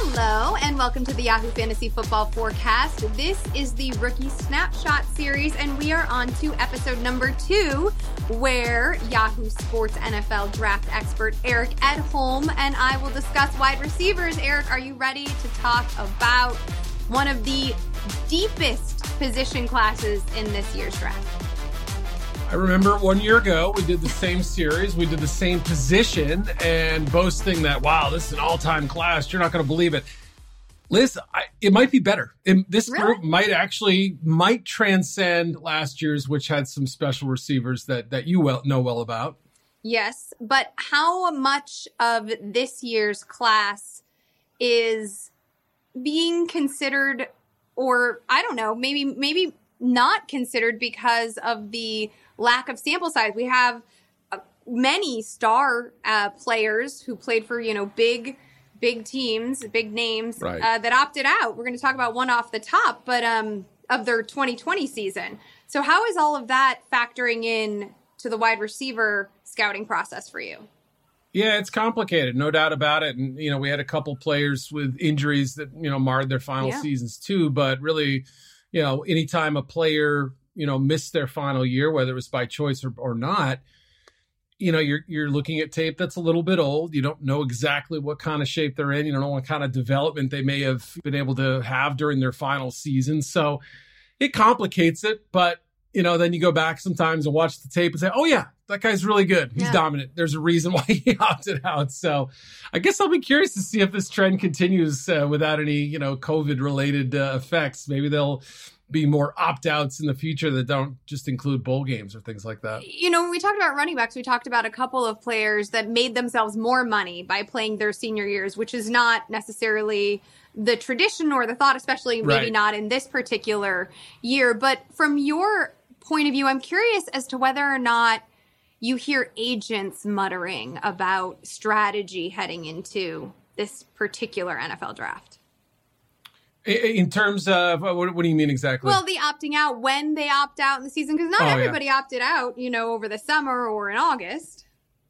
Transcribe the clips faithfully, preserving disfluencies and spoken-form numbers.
Hello, and welcome to the Yahoo Fantasy Football Forecast. This is the Rookie Snapshot series, and we are on to episode number two, where Yahoo Sports N F L draft expert Eric Edholm and I will discuss wide receivers. Eric, are you ready to talk about one of the deepest position classes in this year's draft? I remember one year ago, we did the same series, we did the same position, and boasting that, wow, this is an all-time class, you're not going to believe it. Liz, I, it might be better. It, this really? group might actually, might transcend last year's, which had some special receivers that, that you well, know well about. Yes, but how much of this year's class is being considered, or I don't know, maybe maybe not considered because of the lack of sample size? We have uh, many star uh, players who played for, you know, big, big teams, big names right. uh, that opted out. We're going to talk about one off the top, but um, of their twenty twenty season. So how is all of that factoring in to the wide receiver scouting process for you? Yeah, it's complicated, no doubt about it. And, you know, we had a couple players with injuries that, you know, marred their final yeah. seasons too. But really, you know, anytime a player, you know, missed their final year, whether it was by choice or, or not, you know, you're you're looking at tape that's a little bit old. You don't know exactly what kind of shape they're in. You don't know what kind of development they may have been able to have during their final season. So it complicates it. But, you know, then you go back sometimes and watch the tape and say, oh, yeah, that guy's really good. He's yeah. dominant. There's a reason why he opted out. So I guess I'll be curious to see if this trend continues uh, without any, you know, COVID-related uh, effects. Maybe they'll be more opt-outs in the future that don't just include bowl games or things like that. You know, when we talked about running backs, we talked about a couple of players that made themselves more money by playing their senior years, which is not necessarily the tradition or the thought, especially maybe right. not in this particular year. But from your point of view, I'm curious as to whether or not you hear agents muttering about strategy heading into this particular N F L draft. In terms of, what, what do you mean exactly? Well, the opting out, when they opt out in the season, because not oh, everybody yeah. opted out, you know, over the summer or in August.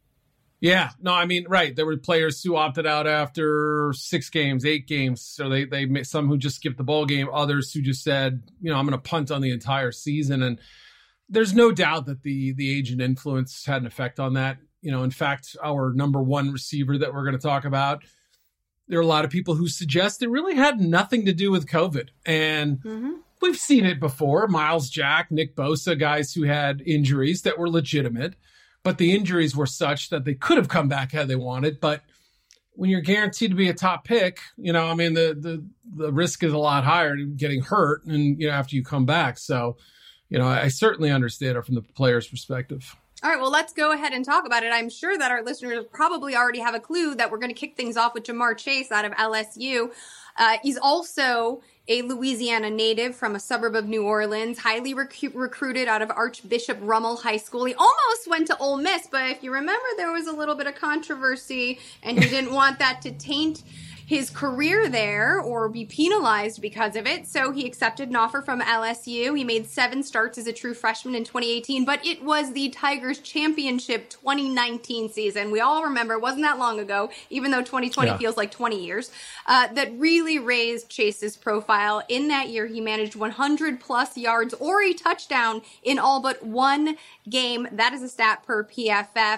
Yeah, no, I mean, right. There were players who opted out after six games, eight games. So they, they, some who just skipped the bowl game, others who just said, you know, I'm going to punt on the entire season. And there's no doubt that the, the agent influence had an effect on that. You know, in fact, our number one receiver that we're going to talk about, there are a lot of people who suggest it really had nothing to do with COVID. And mm-hmm. we've seen it before. Miles Jack, Nick Bosa, guys who had injuries that were legitimate, but the injuries were such that they could have come back had they wanted. But when you're guaranteed to be a top pick, you know, I mean, the the the risk is a lot higher to getting hurt and, you know, after you come back. So, you know, I certainly understand it from the player's perspective. All right, well, let's go ahead and talk about it. I'm sure that our listeners probably already have a clue that we're going to kick things off with Ja'Marr Chase out of L S U. Uh, he's also a Louisiana native from a suburb of New Orleans, highly rec- recruited out of Archbishop Rummel High School. He almost went to Ole Miss, but if you remember, there was a little bit of controversy, and he didn't want that to taint his career there or be penalized because of it. So he accepted an offer from L S U. He made seven starts as a true freshman in twenty eighteen, but it was the Tigers championship twenty nineteen season. We all remember, it wasn't that long ago, even though twenty twenty yeah. feels like twenty years, uh, that really raised Chase's profile. In that year, he managed one hundred plus yards or a touchdown in all but one game. That is a stat per P F F.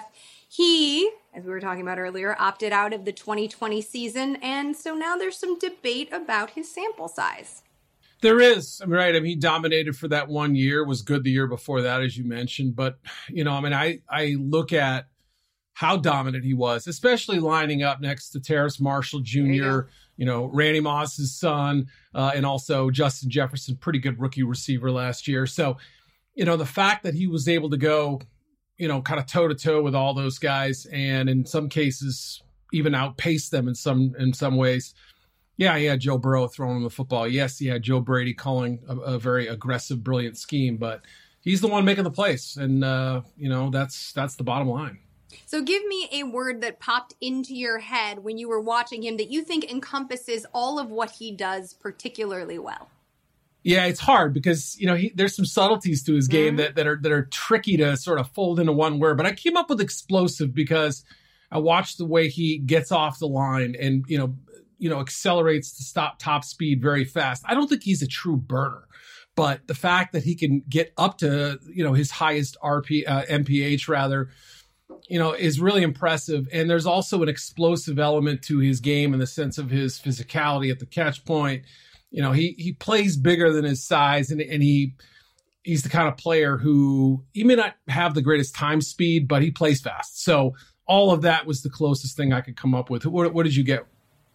He, as we were talking about earlier, opted out of the twenty twenty season, and so now there's some debate about his sample size. There is. I'm right. I mean, he dominated for that one year, was good the year before that, as you mentioned. But, you know, I mean, I, I look at how dominant he was, especially lining up next to Terrace Marshall Junior, you, you know, Randy Moss's son, uh, and also Justin Jefferson, pretty good rookie receiver last year. So, you know, the fact that he was able to go, you know, kind of toe to toe with all those guys, and in some cases even outpace them in some in some ways. Yeah, he had Joe Burrow throwing him the football. Yes, he had Joe Brady calling a, a very aggressive, brilliant scheme, but he's the one making the plays, and uh, you know, that's that's the bottom line. So give me a word that popped into your head when you were watching him that you think encompasses all of what he does particularly well. Yeah, it's hard because, you know, he, there's some subtleties to his game mm-hmm. that, that are that are tricky to sort of fold into one word. But I came up with explosive because I watched the way he gets off the line and, you know, you know, accelerates to stop top speed very fast. I don't think he's a true burner, but the fact that he can get up to, you know, his highest R P, uh, M P H rather, you know, is really impressive. And there's also an explosive element to his game in the sense of his physicality at the catch point. You know, he he plays bigger than his size, and and he he's the kind of player who he may not have the greatest time speed, but he plays fast. So all of that was the closest thing I could come up with. What, what did you get?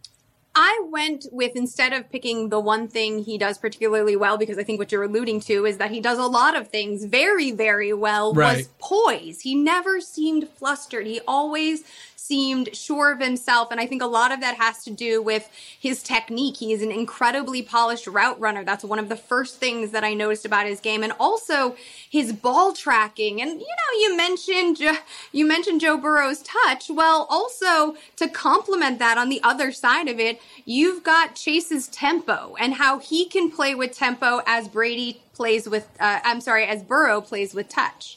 I went with, instead of picking the one thing he does particularly well, because I think what you're alluding to is that he does a lot of things very, very well, right. was poise. He never seemed flustered. He always seemed sure of himself. And I think a lot of that has to do with his technique. He is an incredibly polished route runner. That's one of the first things that I noticed about his game. And also his ball tracking. And, you know, you mentioned, you mentioned Joe Burrow's touch. Well, also to complement that on the other side of it, you've got Chase's tempo and how he can play with tempo as Brady plays with, uh, I'm sorry, as Burrow plays with touch.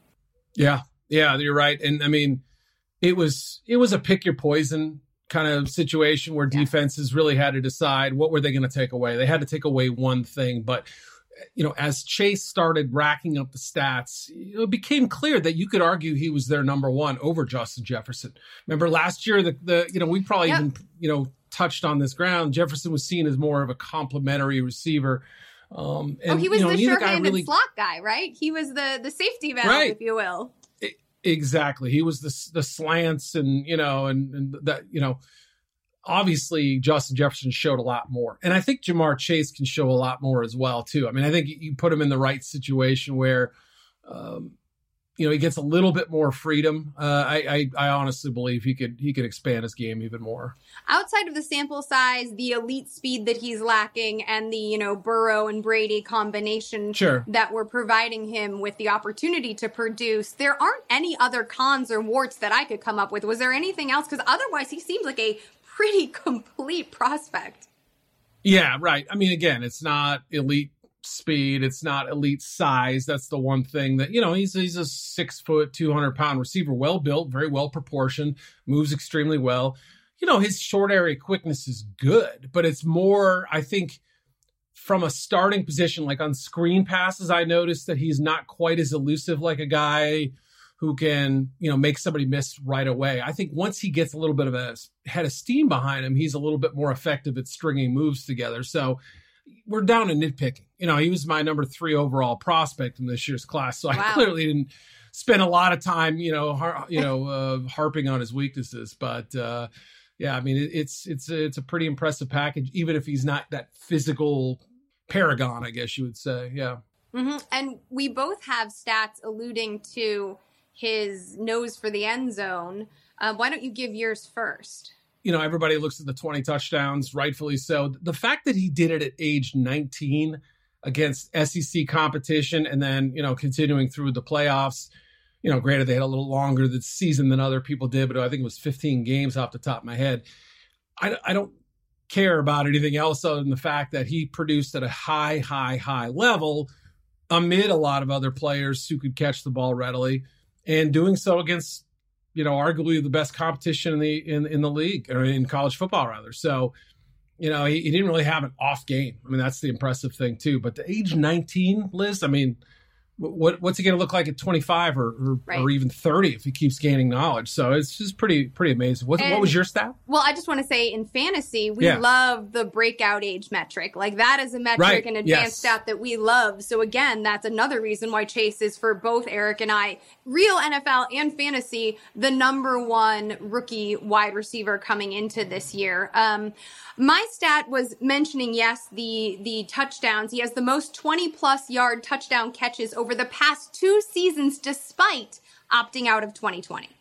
Yeah, yeah, you're right. And I mean, it was it was a pick your poison kind of situation where yeah. defenses really had to decide what were they going to take away. They had to take away one thing, but you know, as Chase started racking up the stats, it became clear that you could argue he was their number one over Justin Jefferson. Remember last year, the the you know we probably yep. even you know touched on this ground. Jefferson was seen as more of a complimentary receiver. Um, and, oh, he was you know, the sure-handed really... slot guy, right? He was the the safety valve, right. if you will. Exactly. He was the the slants and, you know, and, and that, you know, obviously Justin Jefferson showed a lot more. And I think Ja'Marr Chase can show a lot more as well, too. I mean, I think you put him in the right situation where, um, you know, he gets a little bit more freedom. Uh, I, I I honestly believe he could he could expand his game even more. Outside of the sample size, the elite speed that he's lacking, and the, you know, Burrow and Brady combination sure. that we're providing him with the opportunity to produce, there aren't any other cons or warts that I could come up with. Was there anything else? Because otherwise, he seems like a pretty complete prospect. Yeah, right. I mean, again, it's not elite speed, it's not elite size. That's the one thing that, you know, he's he's a six foot, two hundred pound receiver, well built, very well proportioned, moves extremely well. You know, his short area quickness is good, but it's more, I think, from a starting position, like on screen passes, I noticed that he's not quite as elusive like a guy who can, you know, make somebody miss right away. I think once he gets a little bit of a head of steam behind him, he's a little bit more effective at stringing moves together. So we're down to nitpicking. You know, he was my number three overall prospect in this year's class. So wow. I clearly didn't spend a lot of time, you know, har- you know, uh, harping on his weaknesses. But uh, yeah, I mean, it, it's it's a, it's a pretty impressive package, even if he's not that physical paragon, I guess you would say. Yeah. Mm-hmm. And we both have stats alluding to his nose for the end zone. Uh, why don't you give yours first? You know, everybody looks at the twenty touchdowns, rightfully so. The fact that he did it at age nineteen against S E C competition and then, you know, continuing through the playoffs, you know, granted they had a little longer this season than other people did, but I think it was fifteen games off the top of my head. I, I don't care about anything else other than the fact that he produced at a high, high, high level amid a lot of other players who could catch the ball readily, and doing so against, you know, arguably the best competition in the in, in the league, or in college football rather. So, you know, he, he didn't really have an off game. I mean, that's the impressive thing too. But the age nineteen, Liz, I mean, what what's he going to look like at twenty-five or or, right. or even thirty if he keeps gaining knowledge? So it's just pretty pretty amazing. What, what was your stat? Well, I just want to say in fantasy, we yeah. love the breakout age metric. Like that is a metric, right. an advanced yes. stat that we love. So again, that's another reason why Chase is, for both Eric and I, real N F L and fantasy, the number one rookie wide receiver coming into this year. Um, my stat was mentioning, yes, the the touchdowns. He has the most twenty plus yard touchdown catches over the past two seasons, despite opting out of twenty twenty.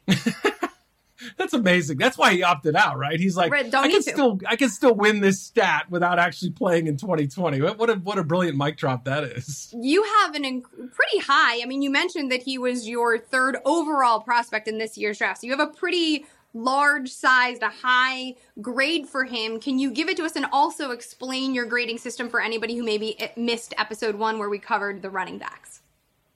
That's amazing. That's why he opted out, right? He's like, right, I can still, I can still win this stat without actually playing in twenty twenty. What, what a, what a brilliant mic drop that is. You have an inc- pretty high. I mean, you mentioned that he was your third overall prospect in this year's draft. So you have a pretty large sized, a high grade for him. Can you give it to us and also explain your grading system for anybody who maybe missed episode one where we covered the running backs?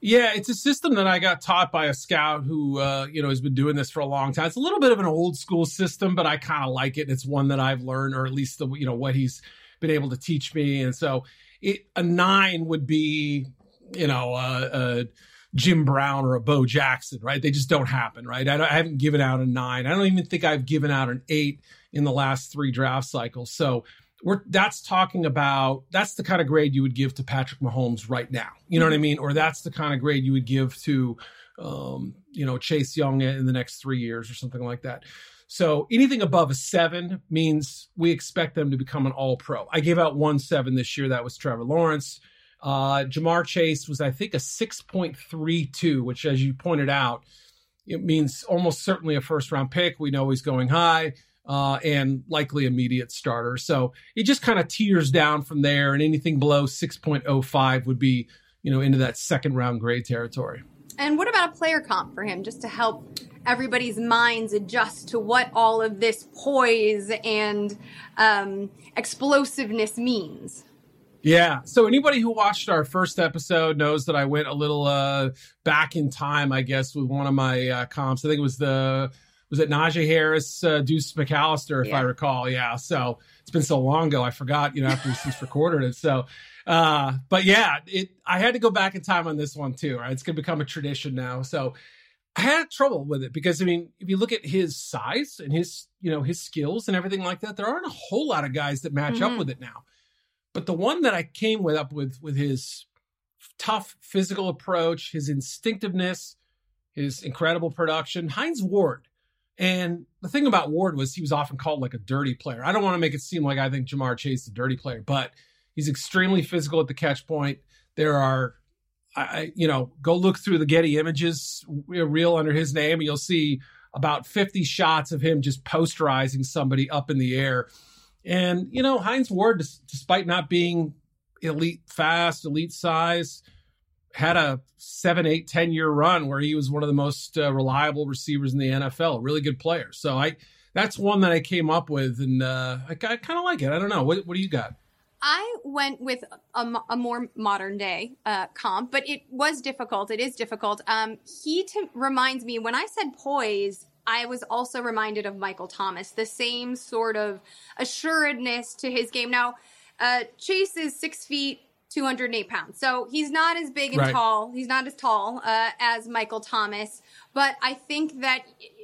Yeah, it's a system that I got taught by a scout who, uh, you know, has been doing this for a long time. It's a little bit of an old school system, but I kind of like it. It's one that I've learned, or at least the, you know, what he's been able to teach me. And so it, a nine would be, you know, uh, a Jim Brown or a Bo Jackson, right? They just don't happen, right? I, don't, I haven't given out a nine. I don't even think I've given out an eight in the last three draft cycles. So we're that's talking about, that's the kind of grade you would give to Patrick Mahomes right now. You know what I mean? Or that's the kind of grade you would give to, um, you know, Chase Young in the next three years or something like that. So anything above a seven means we expect them to become an all-pro. I gave out one seven this year. That was Trevor Lawrence. Uh, Ja'Marr Chase was, I think, a six point three two, which, as you pointed out, it means almost certainly a first-round pick. We know he's going high. Uh, and likely immediate starter. So it just kind of teeters down from there, and anything below six point oh five would be, you know, into that second round grade territory. And what about a player comp for him, just to help everybody's minds adjust to what all of this poise and um, explosiveness means? Yeah. So anybody who watched our first episode knows that I went a little uh, back in time, I guess, with one of my uh, comps. I think it was the Was it Najee Harris, uh, Deuce McAllister, if yeah. I recall? Yeah. So it's been so long ago, I forgot, you know, after we since recorded it. So, uh, but yeah, it, I had to go back in time on this one too, right? It's going to become a tradition now. So I had trouble with it because, I mean, if you look at his size and his, you know, his skills and everything like that, there aren't a whole lot of guys that match mm-hmm. up with it now. But the one that I came with up with, with his tough physical approach, his instinctiveness, his incredible production, Hines Ward. And the thing about Ward was he was often called like a dirty player. I don't want to make it seem like I think Ja'Marr Chase is a dirty player, but he's extremely physical at the catch point. There are, I, you know, go look through the Getty Images reel under his name, and you'll see about fifty shots of him just posterizing somebody up in the air. And, you know, Hines Ward, despite not being elite fast, elite size, had a seven, eight, ten year run where he was one of the most uh, reliable receivers in the N F L, a really good player. So I, that's one that I came up with, and uh, I, I kind of like it. I don't know. What, what do you got? I went with a, a more modern day uh, comp, but it was difficult. It is difficult. Um, he t- reminds me, when I said poise, I was also reminded of Michael Thomas, the same sort of assuredness to his game. Now, uh, Chase is six feet, two hundred eight pounds. So he's not as big and right. tall. He's not as tall uh, as Michael Thomas. But I think that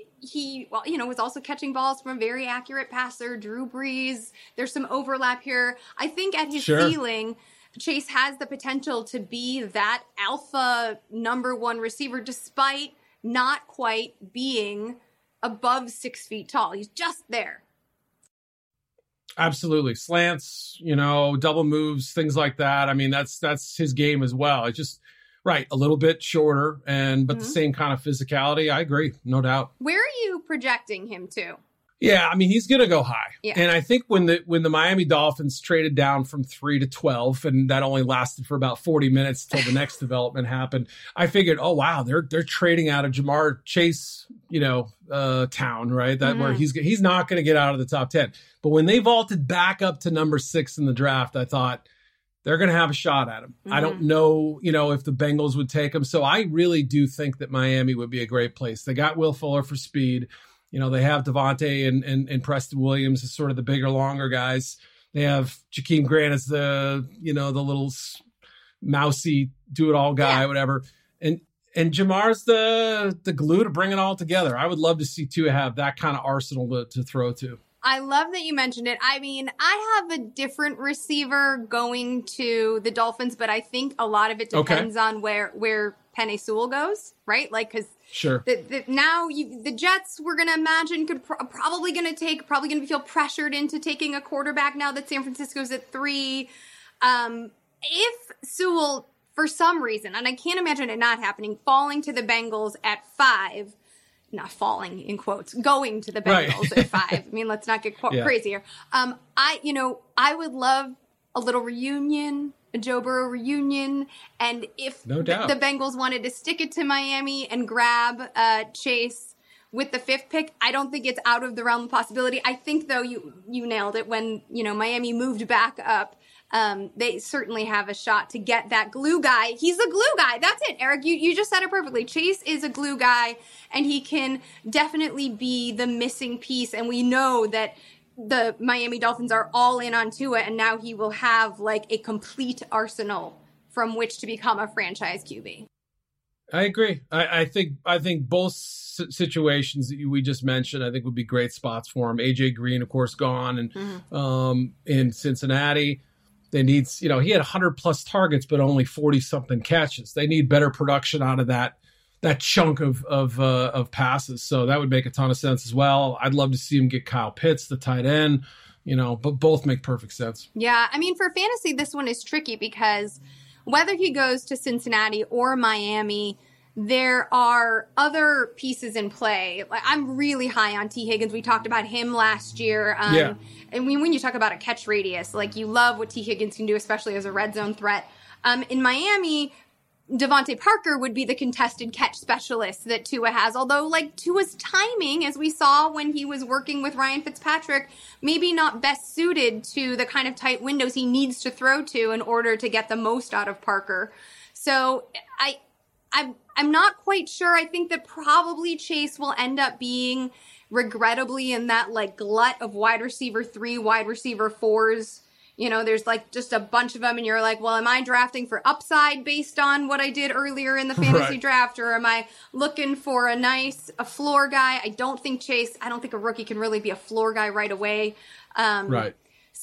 he, well, you know, was also catching balls from a very accurate passer, Drew Brees. There's some overlap here. I think at his sure. ceiling, Chase has the potential to be that alpha number one receiver, despite not quite being above six feet tall. He's just there. Absolutely. Slants, you know, double moves, things like that. I mean, that's that's his game as well. It's just, right, a little bit shorter, and but mm-hmm. the same kind of physicality. I agree, no doubt. Where are you projecting him to? Yeah, I mean, he's going to go high. Yeah. And I think when the when the Miami Dolphins traded down from three to twelve, and that only lasted for about forty minutes till the next development happened, I figured, oh, wow, they're they're trading out of Ja'Marr Chase, you know, uh, town, right? That mm-hmm. where he's he's not going to get out of the top ten. But when they vaulted back up to number six in the draft, I thought they're going to have a shot at him. Mm-hmm. I don't know, you know, if the Bengals would take him. So I really do think that Miami would be a great place. They got Will Fuller for speed. You know, they have Devontae and, and, and Preston Williams as sort of the bigger, longer guys. They have Jakeem Grant as the, you know, the little mousy do-it-all guy, yeah. whatever. And and Ja'Marr's the the glue to bring it all together. I would love to see Tua have that kind of arsenal to, to throw to. I love that you mentioned it. I mean, I have a different receiver going to the Dolphins, but I think a lot of it depends okay. on where where Penei Sewell goes, right? Like, because sure, the, the, now you, the Jets, we're going to imagine, could pro- probably going to take, probably going to feel pressured into taking a quarterback now that San Francisco's at three. Um, if Sewell, for some reason, and I can't imagine it not happening, falling to the Bengals at five, not falling in quotes, going to the Bengals right. at five. I mean, let's not get qu- yeah. crazy here. Um, I, you know, I would love a little reunion, a Joe Burrow reunion. And if no doubt. the Bengals wanted to stick it to Miami and grab uh, Chase with the fifth pick, I don't think it's out of the realm of possibility. I think, though, you you nailed it when, you know, Miami moved back up. um, they certainly have a shot to get that glue guy. He's the glue guy. That's it, Eric. You, you just said it perfectly. Chase is a glue guy, and he can definitely be the missing piece. And we know that the Miami Dolphins are all in on Tua, and now he will have like a complete arsenal from which to become a franchise Q B. I agree. I, I think I think both situations that we just mentioned, I think would be great spots for him. A J Green, of course, gone, and mm-hmm. um, in Cincinnati, they need, you know, he had one hundred plus targets, but only forty something catches. They need better production out of that that chunk of of uh, of passes. So that would make a ton of sense as well. I'd love to see him get Kyle Pitts, the tight end, you know, but both make perfect sense. Yeah, I mean, for fantasy, this one is tricky because whether he goes to Cincinnati or Miami, there are other pieces in play. Like, I'm really high on T. Higgins. We talked about him last year. Um, yeah. And when, when you talk about a catch radius, like, you love what T. Higgins can do, especially as a red zone threat. Um, in Miami, Devontae Parker would be the contested catch specialist that Tua has. Although, like, Tua's timing, as we saw when he was working with Ryan Fitzpatrick, maybe not best suited to the kind of tight windows he needs to throw to in order to get the most out of Parker. So I, I, I'm not quite sure. I think that probably Chase will end up being regrettably in that, like, glut of wide receiver three, wide receiver fours. You know, there's like just a bunch of them, and you're like, well, am I drafting for upside based on what I did earlier in the fantasy right. draft, or am I looking for a nice, a floor guy? I don't think Chase, I don't think a rookie can really be a floor guy right away. Um, right.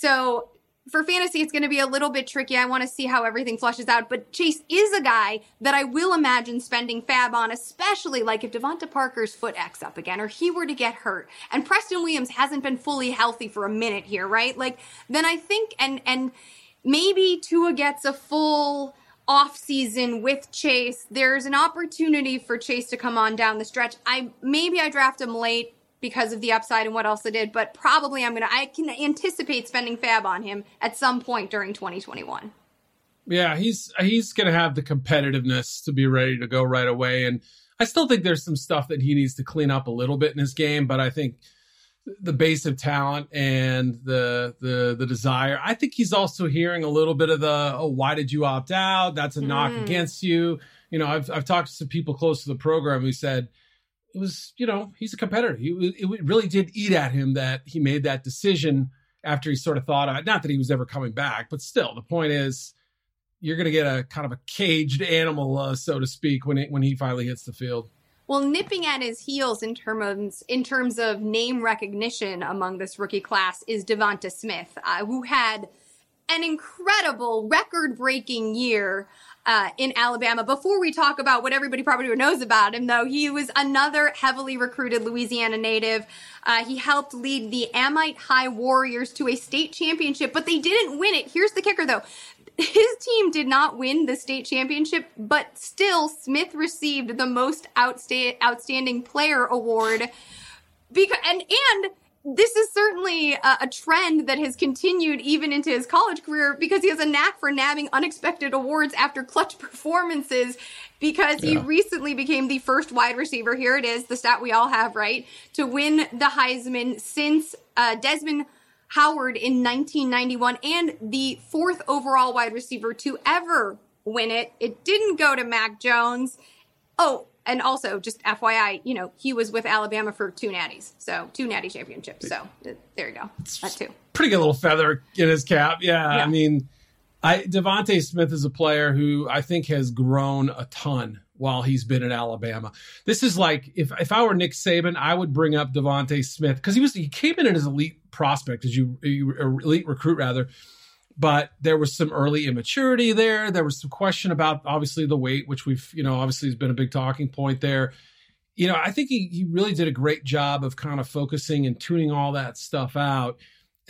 So for fantasy, it's going to be a little bit tricky. I want to see how everything flushes out. But Chase is a guy that I will imagine spending fab on, especially like if Devonta Parker's foot acts up again or he were to get hurt and Preston Williams hasn't been fully healthy for a minute here, right? Like, then I think, and and maybe Tua gets a full off season with Chase. There's an opportunity for Chase to come on down the stretch. I maybe I draft him late because of the upside and what else it did, but probably I'm going to, I can anticipate spending fab on him at some point during twenty twenty-one. Yeah, he's, he's going to have the competitiveness to be ready to go right away. And I still think there's some stuff that he needs to clean up a little bit in his game, but I think the base of talent and the, the, the desire, I think he's also hearing a little bit of the, oh, why did you opt out? That's a mm. knock against you. You know, I've, I've talked to some people close to the program who said, it was, you know, he's a competitor. He, it really did eat at him that he made that decision after he sort of thought, uh, not that he was ever coming back, but still, the point is you're going to get a kind of a caged animal, uh, so to speak, when it, when he finally hits the field. Well, nipping at his heels in terms in terms of name recognition among this rookie class is Devonta Smith, uh, who had an incredible record-breaking year Uh, in Alabama. Before we talk about what everybody probably knows about him, though, he was another heavily recruited Louisiana native. Uh, he helped lead the Amite High Warriors to a state championship, but they didn't win it. Here's the kicker, though. His team did not win the state championship, but still Smith received the most outsta- outstanding player award. Because, and, and this is certainly a, a trend that has continued even into his college career because he has a knack for nabbing unexpected awards after clutch performances because yeah. he recently became the first wide receiver. Here it is, the stat we all have, right? To win the Heisman since uh, Desmond Howard in nineteen ninety-one and the fourth overall wide receiver to ever win it. It didn't go to Mac Jones. Oh, and also, just F Y I, you know, he was with Alabama for two natties. So, two natty championships. So, there you go. That too. Pretty good little feather in his cap. Yeah, yeah. I mean, I Devonta Smith is a player who I think has grown a ton while he's been at Alabama. This is like, if if I were Nick Saban, I would bring up Devonta Smith because he was he came in as elite prospect, as you, you elite recruit rather. But there was some early immaturity there. There was some question about, obviously, the weight, which we've, you know, obviously has been a big talking point there. You know, I think he, he really did a great job of kind of focusing and tuning all that stuff out.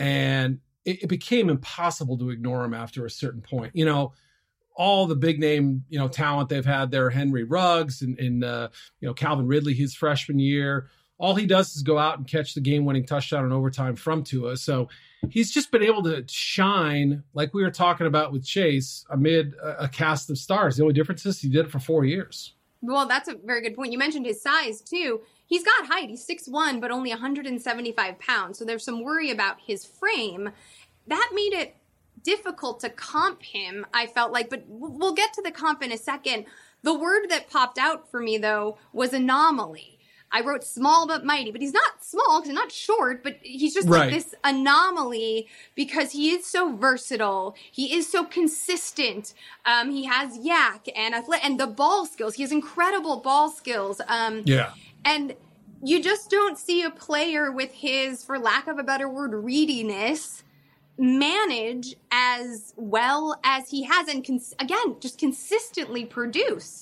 And it, it became impossible to ignore him after a certain point. You know, all the big name, you know, talent they've had there, Henry Ruggs and, and uh, you know, Calvin Ridley, his freshman year. All he does is go out and catch the game-winning touchdown in overtime from Tua. So he's just been able to shine, like we were talking about with Chase, amid a, a cast of stars. The only difference is he did it for four years. Well, that's a very good point. You mentioned his size, too. He's got height. He's six one, but only one hundred seventy-five pounds. So there's some worry about his frame. That made it difficult to comp him, I felt like, but we'll get to the comp in a second. The word that popped out for me, though, was anomaly. I wrote small but mighty, but he's not small because he's not short, but he's just right. like this anomaly because he is so versatile. He is so consistent. Um, he has yak and athletic, and the ball skills. He has incredible ball skills. Um, yeah. And you just don't see a player with his, for lack of a better word, readiness manage as well as he has, and cons- again, just consistently produce.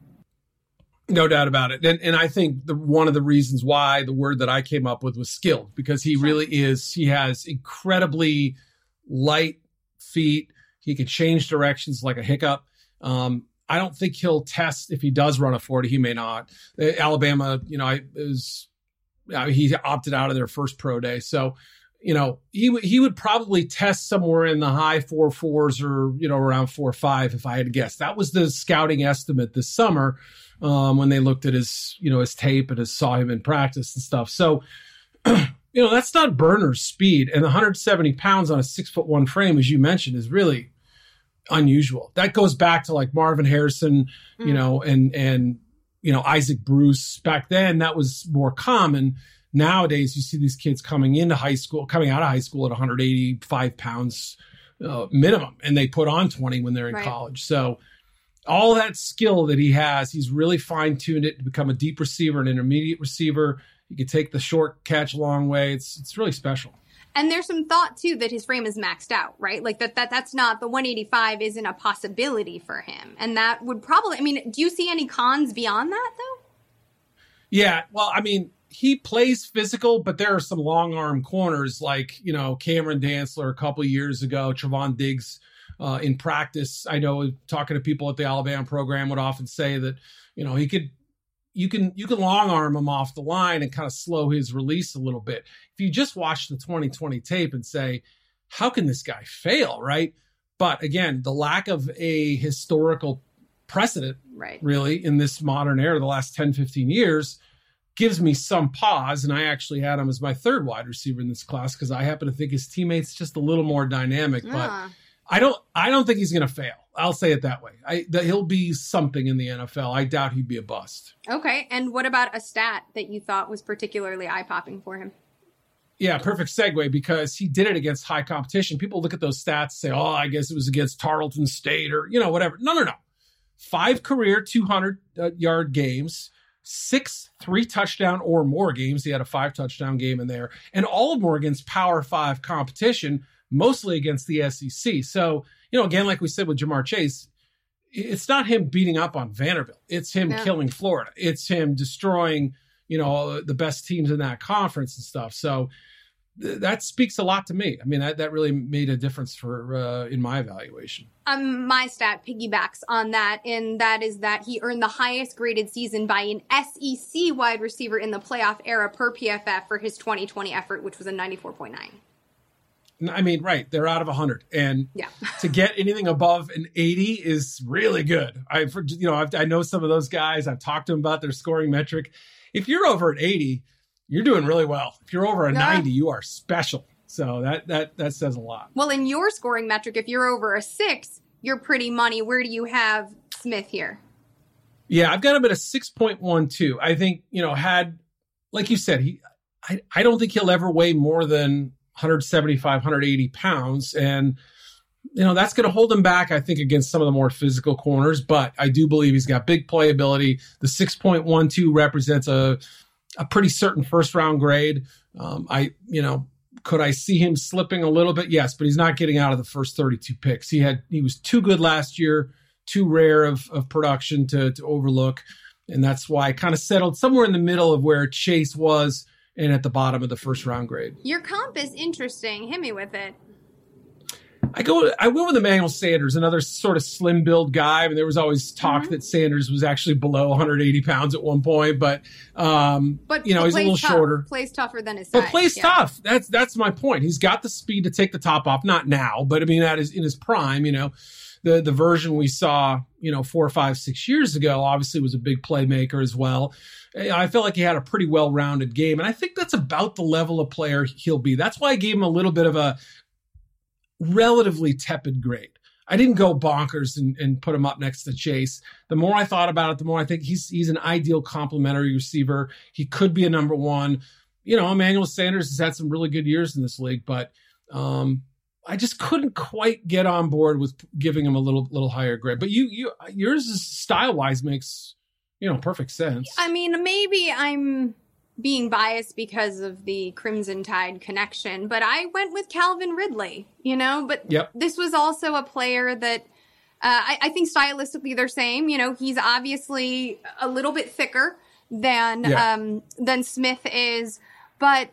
No doubt about it. And, and I think the, one of the reasons why the word that I came up with was skilled, because he really is, he has incredibly light feet. He can change directions like a hiccup. Um, I don't think he'll test if he does run a forty. He may not. Alabama, you know, I is uh, he opted out of their first pro day. So, you know, he, w- he would probably test somewhere in the high four fours or, you know, around four five if I had to guess. That was the scouting estimate this summer. Um, when they looked at his, you know, his tape and his, saw him in practice and stuff. So, you know, that's not burner speed. And one hundred seventy pounds on a six foot one frame, as you mentioned, is really unusual. That goes back to like Marvin Harrison, mm. you know, and, and, you know, Isaac Bruce. Back then, that was more common. Nowadays, you see these kids coming into high school, coming out of high school at one hundred eighty-five pounds uh, minimum, and they put on twenty when they're in right. college. So, all that skill that he has, he's really fine-tuned it to become a deep receiver, an intermediate receiver. He can take the short catch a long way. It's it's really special. And there's some thought, too, that his frame is maxed out, right? Like, that, that that's not, the one eighty-five isn't a possibility for him. And that would probably, I mean, do you see any cons beyond that, though? Yeah, well, I mean, he plays physical, but there are some long-arm corners like, you know, Cameron Dantzler a couple years ago, Trevon Diggs. Uh, in practice, I know talking to people at the Alabama program would often say that, you know, he could, you can, you can long arm him off the line and kind of slow his release a little bit. If you just watch the twenty twenty tape and say, how can this guy fail? Right. But again, the lack of a historical precedent right. really in this modern era, the last ten, fifteen years, gives me some pause. And I actually had him as my third wide receiver in this class because I happen to think his teammates just a little more dynamic, yeah. but I don't. I don't think he's going to fail. I'll say it that way. I, that he'll be something in the N F L. I doubt he'd be a bust. Okay. And what about a stat that you thought was particularly eye-popping for him? Yeah, perfect segue, because he did it against high competition. People look at those stats and say, "Oh, I guess it was against Tarleton State or you know whatever." No, no, no. Five career two hundred yard games, six three touchdown or more games. He had a five touchdown game in there, and all of them were against Power Five competition, mostly against the S E C. So, you know, again, like we said with Ja'Marr Chase, it's not him beating up on Vanderbilt. It's him yeah. killing Florida. It's him destroying, you know, the best teams in that conference and stuff. So th- that speaks a lot to me. I mean, that, that really made a difference for uh, in my evaluation. Um, my stat piggybacks on that, and that is that he earned the highest graded season by an S E C wide receiver in the playoff era per P F F for his twenty twenty effort, which was a ninety-four point nine. I mean, right. They're out of one hundred. And yeah. to get anything above an eighty is really good. I, you know, I've, I know some of those guys. I've talked to them about their scoring metric. If you're over an eighty, you're doing really well. If you're over a yeah. ninety, you are special. So that, that, that says a lot. Well, in your scoring metric, if you're over a six, you're pretty money. Where do you have Smith here? Yeah, I've got him at a six point one two. I think, you know, had, like you said, he, I, I don't think he'll ever weigh more than one seventy-five, one eighty pounds. And, you know, that's going to hold him back, I think, against some of the more physical corners. But I do believe he's got big playability. The six point one two represents a, a pretty certain first round grade. Um, I, you know, could I see him slipping a little bit? Yes, but he's not getting out of the first thirty-two picks. He had, he was too good last year, too rare of, of production to, to overlook. And that's why I kind of settled somewhere in the middle of where Chase was and at the bottom of the first round grade. Your comp is interesting. Hit me with it. I go. I went with Emmanuel Sanders, another sort of slim build guy. I mean, there was always talk mm-hmm. that Sanders was actually below one hundred eighty pounds at one point, but um, but you know, he's a little tough. shorter. Plays tougher than his size. But plays yeah. tough. That's that's my point. He's got the speed to take the top off. Not now, but I mean, that is in his prime. You know, the the version we saw, you know, four, five, six years ago, obviously was a big playmaker as well. I felt like he had a pretty well-rounded game, and I think that's about the level of player he'll be. That's why I gave him a little bit of a relatively tepid grade. I didn't go bonkers and, and put him up next to Chase. The more I thought about it, the more I think he's he's an ideal complementary receiver. He could be a number one. You know, Emmanuel Sanders has had some really good years in this league, but um, I just couldn't quite get on board with giving him a little little higher grade. But you you yours is style wise makes, you know, perfect sense. I mean, maybe I'm being biased because of the Crimson Tide connection, but I went with Calvin Ridley, you know, but yep. This was also a player that uh, I, I think stylistically they're same. You know, he's obviously a little bit thicker than, yeah. um, than Smith is, but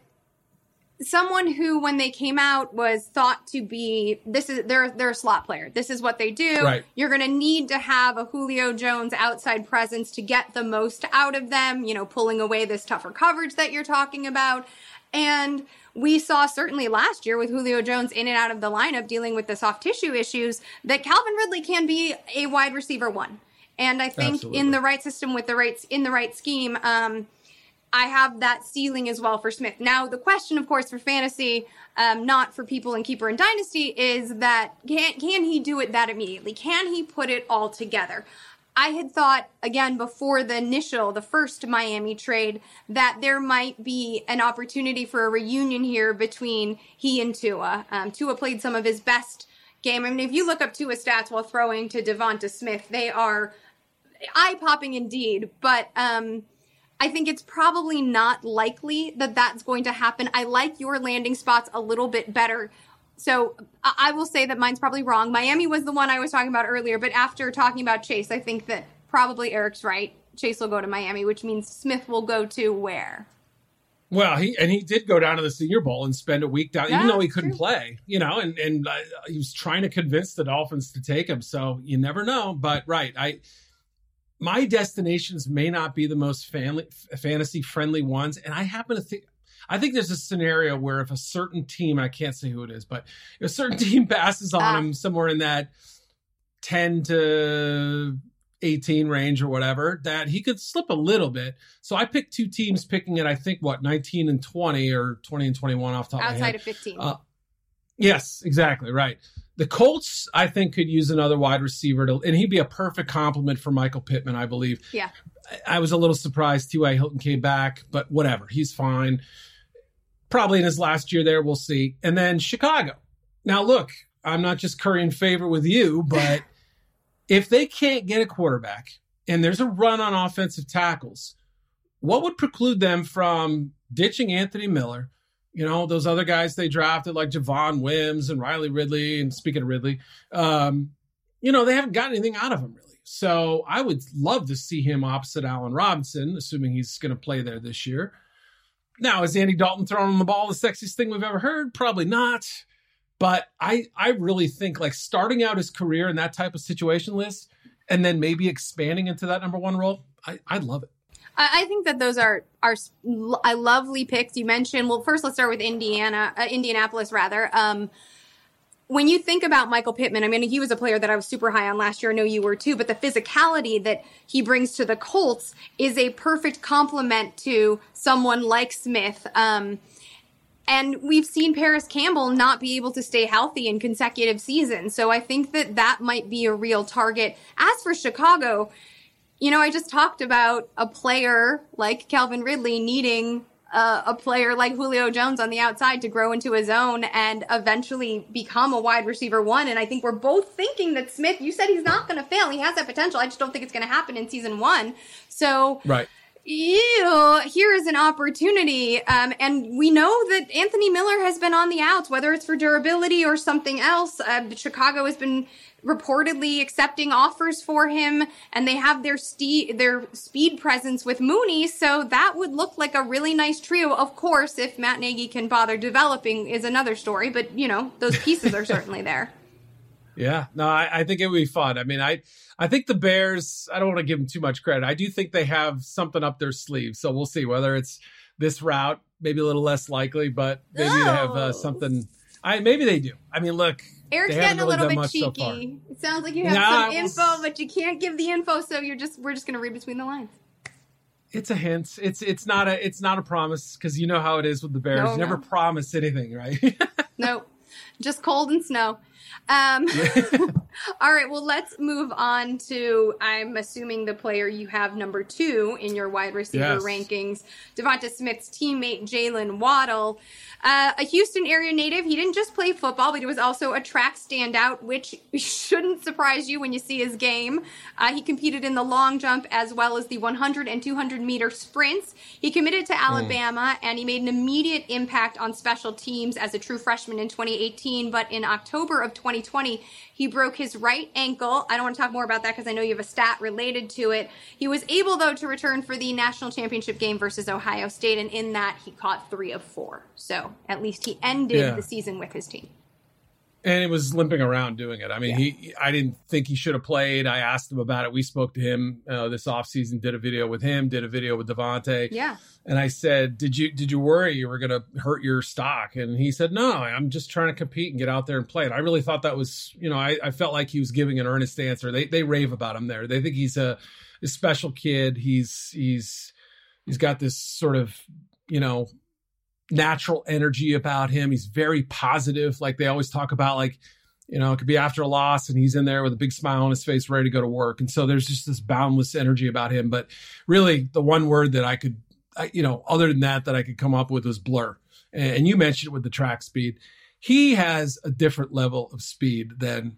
someone who, when they came out, was thought to be, this is, they're, they're a slot player. This is what they do. Right. You're going to need to have a Julio Jones outside presence to get the most out of them, you know, pulling away this tougher coverage that you're talking about. And we saw certainly last year with Julio Jones in and out of the lineup dealing with the soft tissue issues that Calvin Ridley can be a wide receiver one. And I think Absolutely. in the right system with the right, in the right scheme, um, I have that ceiling as well for Smith. Now, the question, of course, for fantasy, um, not for people in Keeper and Dynasty, is that can, can he do it that immediately? Can he put it all together? I had thought, again, before the initial, the first Miami trade, that there might be an opportunity for a reunion here between he and Tua. Um, Tua played some of his best game. I mean, if you look up Tua's stats while throwing to Devonta Smith, they are eye-popping indeed, but um, I think it's probably not likely that that's going to happen. I like your landing spots a little bit better. So I will say that mine's probably wrong. Miami was the one I was talking about earlier, but after talking about Chase, I think that probably Eric's right. Chase will go to Miami, which means Smith will go to where? Well, he and he did go down to the Senior Bowl and spend a week down, yeah, even though he couldn't true. play, you know, and, and uh, he was trying to convince the Dolphins to take him. So you never know. But right, I my destinations may not be the most family, fantasy friendly ones. And I happen to think, I think there's a scenario where if a certain team, I can't say who it is, but if a certain team passes on Ah. him somewhere in that ten to eighteen range or whatever, that he could slip a little bit. So I picked two teams picking it, I think, what, nineteen and twenty or twenty and twenty-one off the top of my head. Outside of fifteen. Uh, yes, exactly. Right. The Colts, I think, could use another wide receiver to, and he'd be a perfect complement for Michael Pittman, I believe. Yeah. I, I was a little surprised T Y. Hilton came back, but whatever. He's fine. Probably in his last year there, we'll see. And then Chicago. Now, look, I'm not just currying favor with you, but if they can't get a quarterback and there's a run on offensive tackles, what would preclude them from ditching Anthony Miller? You know, those other guys they drafted like Javon Wims and Riley Ridley. And speaking of Ridley, um, you know, they haven't gotten anything out of him really. So I would love to see him opposite Allen Robinson, assuming he's going to play there this year. Now, is Andy Dalton throwing him the ball the sexiest thing we've ever heard? Probably not. But I, I really think like starting out his career in that type of situation list and then maybe expanding into that number one role, I, I'd love it. I think that those are are uh, lovely picks. You mentioned, well, first let's start with Indiana, uh, Indianapolis rather. Um, when you think about Michael Pittman, I mean, he was a player that I was super high on last year. I know you were too, but the physicality that he brings to the Colts is a perfect complement to someone like Smith. Um, and we've seen Paris Campbell not be able to stay healthy in consecutive seasons. So I think that that might be a real target. As for Chicago, you know, I just talked about a player like Calvin Ridley needing uh, a player like Julio Jones on the outside to grow into his own and eventually become a wide receiver one. And I think we're both thinking that Smith, you said he's not going to fail. He has that potential. I just don't think it's going to happen in season one. So right. Ew, here is an opportunity. Um, and we know that Anthony Miller has been on the outs, whether it's for durability or something else. Uh, Chicago has been reportedly accepting offers for him, and they have their ste- their speed presence with Mooney, so that would look like a really nice trio. Of course, if Matt Nagy can bother developing is another story, but, you know, those pieces are certainly there. Yeah, no, I, I think it would be fun. I mean, I I think the Bears, I don't want to give them too much credit. I do think they have something up their sleeve, so we'll see whether it's this route, maybe a little less likely, but maybe oh. they have uh, something. I Maybe they do. I mean, look, Eric's they getting a really little done bit much so far. cheeky. It sounds like you have Nah, some it was- info, but you can't give the info, so you're just we're just going to read between the lines. It's a hint. It's it's not a it's not a promise because you know how it is with the Bears. No, you never no. promise anything, right? No. Just cold and snow. Um, all right, well, let's move on to, I'm assuming, the player you have number two in your wide receiver yes. rankings, Devonta Smith's teammate, Jalen Waddle. Uh, a Houston area native, he didn't just play football, but he was also a track standout, which shouldn't surprise you when you see his game. Uh, he competed in the long jump as well as the one hundred and two hundred meter sprints. He committed to Alabama, mm. and he made an immediate impact on special teams as a true freshman in twenty eighteen, but in October of twenty twenty, he broke his right ankle. I don't want to talk more about that because I know you have a stat related to it. He was able, though, to return for the national championship game versus Ohio State, and in that, he caught three of four. So at least he ended yeah. the season with his team. And it was limping around doing it. I mean, yeah. he. I didn't think he should have played. I asked him about it. We spoke to him uh, this offseason, did a video with him, did a video with Devontae. Yeah. And I said, did you did you worry you were going to hurt your stock? And he said, no, I'm just trying to compete and get out there and play. And I really thought that was, you know, I, I felt like he was giving an earnest answer. They they rave about him there. They think he's a, a special kid. He's he's he's got this sort of, you know, natural energy about him. He's very positive. Like they always talk about, like, you know, it could be after a loss and he's in there with a big smile on his face, ready to go to work. And so there's just this boundless energy about him. But really the one word that I could, I, you know, other than that, that I could come up with was blur. And, and you mentioned it with the track speed. He has a different level of speed than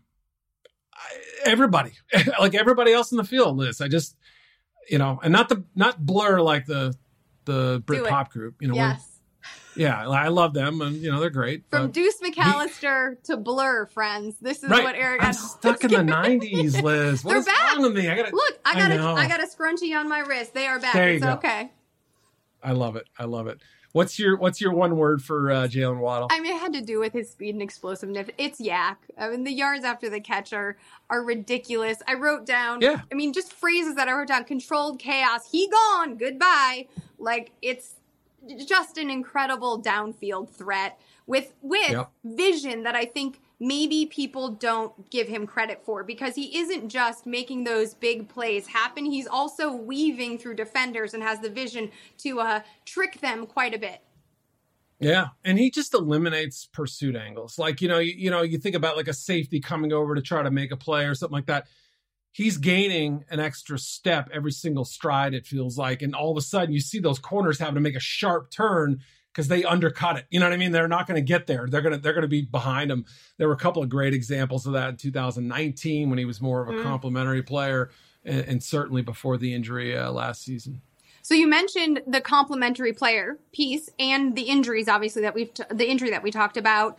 I, everybody, like everybody else in the field, Liz. I just, you know, and not the, not blur, like the, the Brit Pop group, you know, yes. Yeah, I love them, and you know they're great. From Deuce McAllister he, to Blur, friends. This is right. what Eric. I'm stuck in the nineties, Liz. What they're is back. wrong with me? I gotta look. I got I a. I got a scrunchie on my wrist. They are back. There you it's go. okay. I love it. I love it. What's your What's your one word for uh, Jalen Waddle? I mean, it had to do with his speed and explosiveness. It's yak. I mean, the yards after the catch are are ridiculous. I wrote down. Yeah. I mean, just phrases that I wrote down. Controlled chaos. He gone. Goodbye. Like it's. Just an incredible downfield threat with with yep. vision that I think maybe people don't give him credit for, because he isn't just making those big plays happen. He's also weaving through defenders and has the vision to uh, trick them quite a bit. Yeah, and he just eliminates pursuit angles. Like, you know, you, you know, you think about like a safety coming over to try to make a play or something like that. He's gaining an extra step every single stride, it feels like. And all of a sudden you see those corners having to make a sharp turn because they undercut it. You know what I mean? They're not going to get there. They're going to, they're going to be behind him. There were a couple of great examples of that in two thousand nineteen when he was more of a mm. complimentary player, and, and certainly before the injury uh, last season. So you mentioned the complimentary player piece and the injuries, obviously, that we've, t- the injury that we talked about.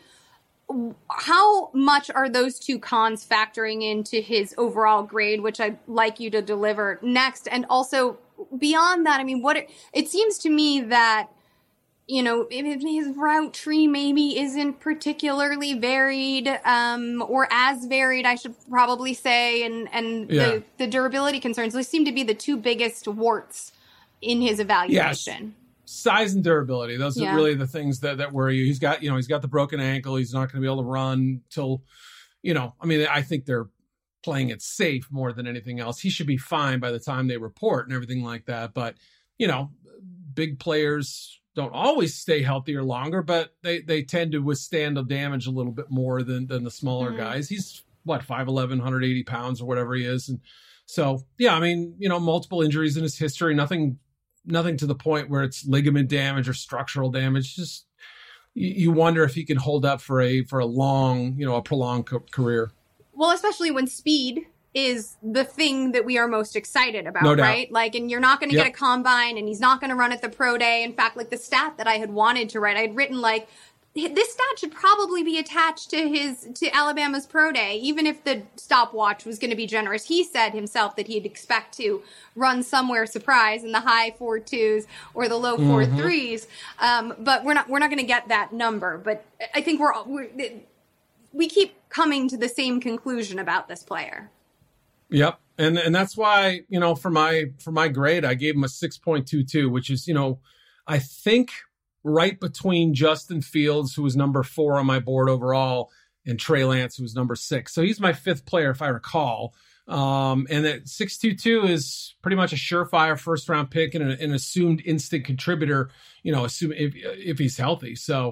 How much are those two cons factoring into his overall grade, which I'd like you to deliver next? And also beyond that, I mean, what it, it seems to me that, you know, his route tree maybe isn't particularly varied, um, or as varied, I should probably say. And, and yeah. the, the durability concerns, those seem to be the two biggest warts in his evaluation. Yes. Size and durability. Those yeah. are really the things that, that worry you. He's got, you know, he's got the broken ankle. He's not going to be able to run till, you know, I mean, I think they're playing it safe more than anything else. He should be fine by the time they report and everything like that. But, you know, big players don't always stay healthy or longer, but they, they tend to withstand the damage a little bit more than, than the smaller mm. guys. He's what, five eleven, one hundred eighty pounds or whatever he is. And so, yeah, I mean, you know, multiple injuries in his history, nothing, Nothing to the point where it's ligament damage or structural damage. Just you, you wonder if he can hold up for a for a long, you know, a prolonged co- career. Well, especially when speed is the thing that we are most excited about, no doubt. Right? Like, and you're not going to yep. get a combine, and he's not going to run at the pro day. In fact, like the stat that I had wanted to write, I had written like, this stat should probably be attached to his to Alabama's pro day, even if the stopwatch was going to be generous. He said himself that he'd expect to run somewhere surprise in the high four twos or the low four mm-hmm. threes. Um, but we're not we're not going to get that number. But I think we're, we're we keep coming to the same conclusion about this player. Yep, and and that's why, you know, for my for my grade, I gave him a six point two two, which is, you know, I think right between Justin Fields, who was number four on my board overall, and Trey Lance, who was number six. So he's my fifth player, if I recall. Um, and that six two two is pretty much a surefire first round pick and an, an assumed instant contributor, you know, assume if, if he's healthy. So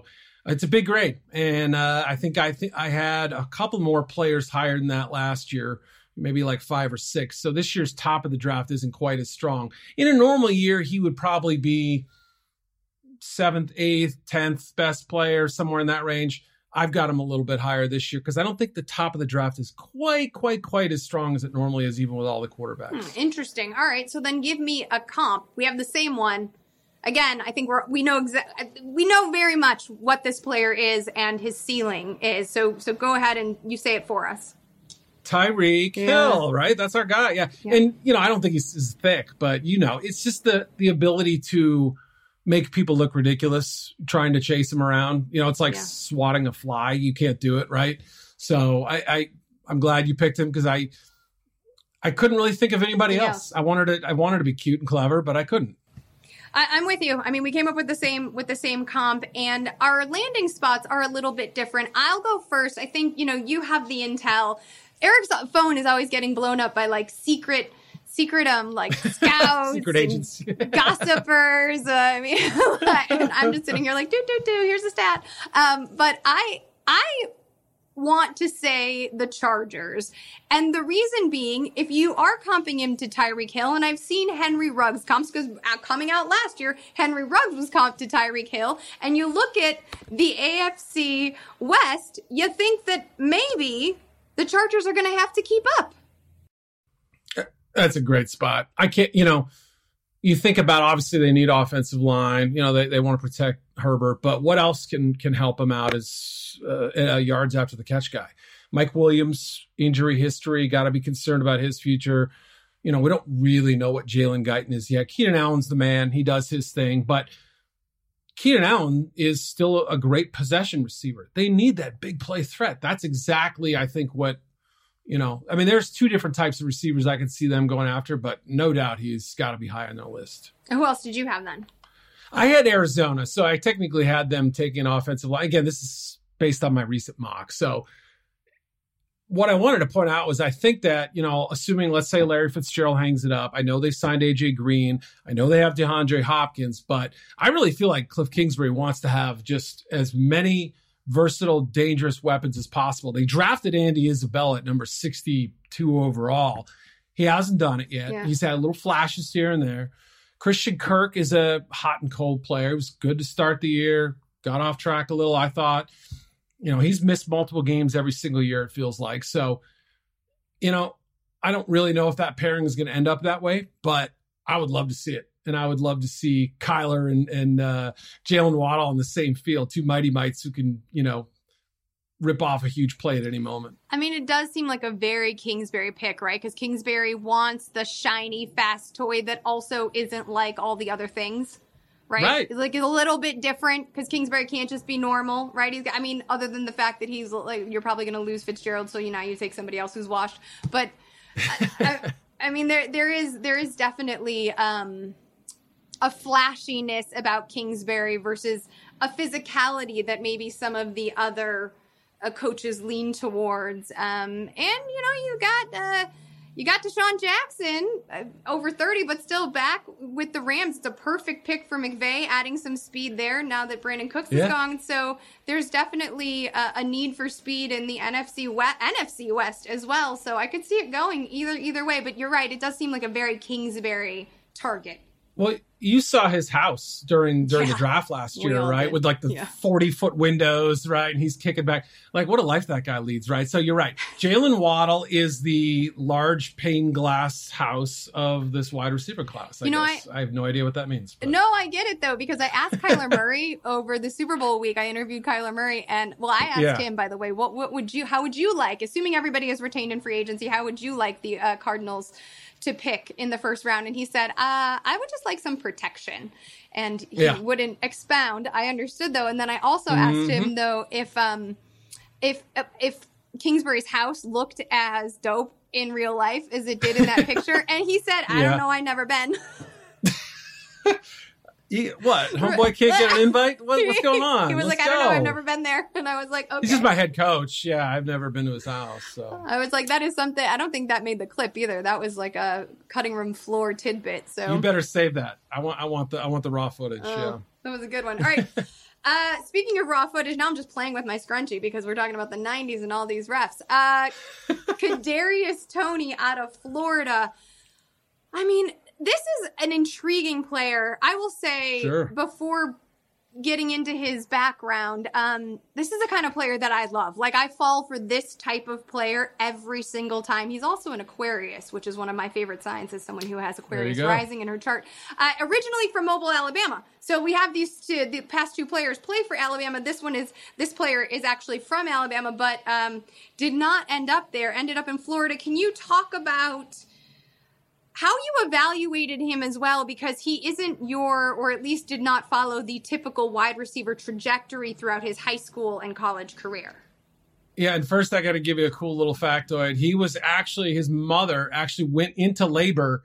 It's a big grade. And uh, I think I think I had a couple more players higher than that last year, maybe like five or six. So this year's top of the draft isn't quite as strong. In a normal year, he would probably be seventh, eighth, tenth best player, somewhere in that range. I've got him a little bit higher this year because I don't think the top of the draft is quite, quite, quite as strong as it normally is, even with all the quarterbacks. Hmm, interesting. All right. So then give me a comp. We have the same one. Again, I think we're, we know exa- we know very much what this player is and his ceiling is. So, so go ahead and you say it for us. Tyreek Yeah. Hill, right? That's our guy. Yeah. Yeah. And, you know, I don't think he's as thick, but, you know, it's just the the ability to make people look ridiculous trying to chase him around. You know, it's like Yeah. swatting a fly. You can't do it, right? So I, I I'm glad you picked him because I I couldn't really think of anybody Yeah. else. I wanted it. I wanted to be cute and clever, but I couldn't. I, I'm with you. I mean, we came up with the same with the same comp, and our landing spots are a little bit different. I'll go first. I think you know you have the intel. Eric's phone is always getting blown up by like secret. Secret, um, like scouts, Secret and agents. gossipers. Uh, I mean, and I'm just sitting here like, do do do. Here's a stat. Um, but I, I want to say the Chargers, and the reason being, if you are comping him to Tyreek Hill, and I've seen Henry Ruggs comps because coming out last year, Henry Ruggs was comped to Tyreek Hill, and you look at the A F C West, you think that maybe the Chargers are going to have to keep up. That's a great spot. I can't, you know, you think about obviously they need offensive line. You know, they, they want to protect Herbert, but what else can can help him out is uh, uh, yards after the catch guy. Mike Williams, injury history, got to be concerned about his future. You know, we don't really know what Jalen Guyton is yet. Keenan Allen's the man. He does his thing, but Keenan Allen is still a great possession receiver. They need that big play threat. That's exactly, I think, what You know, I mean, there's two different types of receivers I can see them going after, but no doubt he's got to be high on their list. Who else did you have then? I had Arizona, so I technically had them taking offensive line. Again, this is based on my recent mock. So what I wanted to point out was I think that, you know, assuming, let's say Larry Fitzgerald hangs it up. I know they signed A J Green. I know they have DeAndre Hopkins, but I really feel like Cliff Kingsbury wants to have just as many versatile, dangerous weapons as possible. They drafted Andy Isabella at number sixty-two overall. He hasn't done it yet. Yeah. He's had little flashes here and there. Christian Kirk is a hot and cold player. It was good to start the year. Got off track a little, I thought. You know, he's missed multiple games every single year, it feels like. So, you know, I don't really know if that pairing is going to end up that way, but I would love to see it. And I would love to see Kyler and, and uh, Jalen Waddle on the same field, two mighty mites who can, you know, rip off a huge play at any moment. I mean, it does seem like a very Kingsbury pick, right? Because Kingsbury wants the shiny, fast toy that also isn't like all the other things, right? Right. It's like a little bit different because Kingsbury can't just be normal, right? He's, I mean, other than the fact that he's like, you're probably going to lose Fitzgerald, so you now you take somebody else who's washed. But I, I, I mean, there there is there is definitely um, a flashiness about Kingsbury versus a physicality that maybe some of the other uh, coaches lean towards. Um, and you know, you got uh, you got Deshaun Jackson, uh, over thirty, but still back with the Rams. It's a perfect pick for McVay, adding some speed there now that Brandon Cooks Yeah. is gone. So there's definitely a, a need for speed in the N F C West, N F C West as well. So I could see it going either either way. But you're right; it does seem like a very Kingsbury target. Well, you saw his house during during Yeah. the draft last We year, all right? did. With like the Yeah. forty foot windows, right? And he's kicking back. Like, what a life that guy leads, right? So you're right. Jalen Waddle is the large pane glass house of this wide receiver class. I You know, guess. I, have no idea what that means. but- No, I get it though, because I asked Kyler Murray over the Super Bowl week. I interviewed Kyler Murray, and well, I asked Yeah. him, by the way, what what would you, how would you like, assuming everybody is retained in free agency, how would you like the uh, Cardinals to pick in the first round? And he said, uh, I would just like some protection. And he Yeah. wouldn't expound. I understood though, and then I also asked Mm-hmm. him though if um if if Kingsbury's house looked as dope in real life as it did in that picture, and he said, I Yeah. don't know, I never been. He- what? Homeboy can't get an invite? What, what's going on? He was Let's like, I don't know, go. I've never been there. And I was like, okay. He's just my head coach. Yeah, I've never been to his house. So I was like, that is something. I don't think that made the clip either. That was like a cutting room floor tidbit. So you better save that. I want, I want the, I want the raw footage. Oh, yeah. that was a good one. All right. Uh, speaking of raw footage, now I'm just playing with my scrunchie because we're talking about the nineties and all these refs. Uh, Kadarius Toney out of Florida. I mean, this is an intriguing player. I will say, sure. before getting into his background, um, this is the kind of player that I love. Like, I fall for this type of player every single time. He's also an Aquarius, which is one of my favorite signs as someone who has Aquarius rising in her chart. Uh, originally from Mobile, Alabama. So we have these two, the past two players play for Alabama. This one is, this player is actually from Alabama, but um, did not end up there, ended up in Florida. Can you talk about how you evaluated him as well, because he isn't your, or at least did not follow the typical wide receiver trajectory throughout his high school and college career? Yeah, and first I got to give you a cool little factoid. He was actually, his mother actually went into labor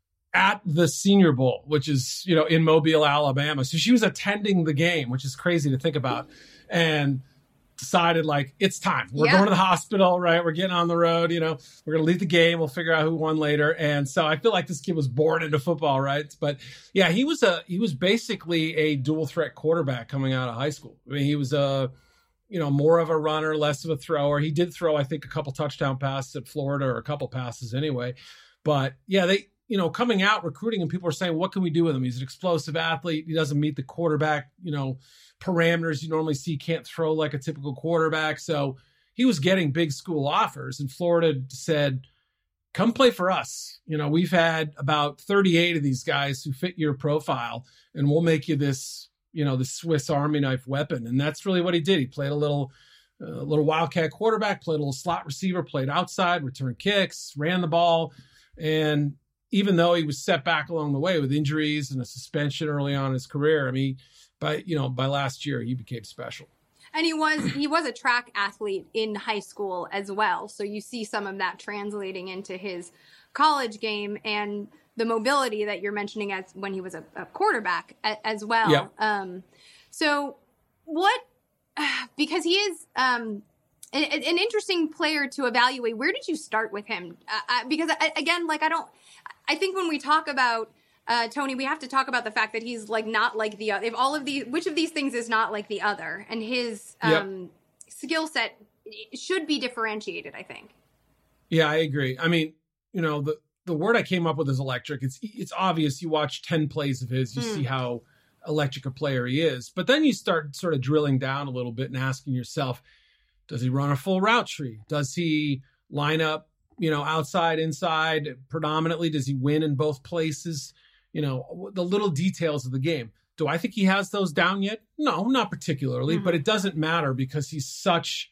at the Senior Bowl, which is, you know, in Mobile, Alabama. So she was attending the game, which is crazy to think about. And decided, like, it's time. We're yeah. going to the hospital, right? We're getting on the road, you know, we're going to leave the game. We'll figure out who won later. And so I feel like this kid was born into football, right? But yeah, he was a, he was basically a dual threat quarterback coming out of high school. I mean, he was a, you know, more of a runner, less of a thrower. He did throw, I think, a couple touchdown passes at Florida, or a couple passes anyway. But yeah, they, you know, coming out recruiting, and people are saying, what can we do with him? He's an explosive athlete. He doesn't meet the quarterback, you know, parameters you normally see. Can't throw like a typical quarterback. So he was getting big school offers, and Florida said, come play for us. You know, we've had about thirty-eight of these guys who fit your profile, and we'll make you this, you know, the Swiss Army knife weapon. And that's really what he did. He played a little, a uh, little wildcat quarterback, played a little slot receiver, played outside, returned kicks, ran the ball. And even though he was set back along the way with injuries and a suspension early on in his career, I mean, by, you know, by last year, he became special. And he was he was a track athlete in high school as well. So you see some of that translating into his college game, and the mobility that you're mentioning as when he was a, a quarterback a, as well. Yep. Um, so what, because he is um, an, an interesting player to evaluate. Where did you start with him? Uh, because again, like I don't, I think when we talk about Uh, Toney, we have to talk about the fact that he's like not like the other. If all of these, which of these things is not like the other, and his um, yep. skill set should be differentiated, I think. Yeah, I agree. I mean, you know, the the word I came up with is electric. It's it's obvious. You watch ten plays of his, you hmm. see how electric a player he is. But then you start sort of drilling down a little bit and asking yourself, does he run a full route tree? Does he line up, you know, outside, inside predominantly? Does he win in both places? You know, the little details of the game. Do I think he has those down yet? No, not particularly, mm-hmm. but it doesn't matter because he's such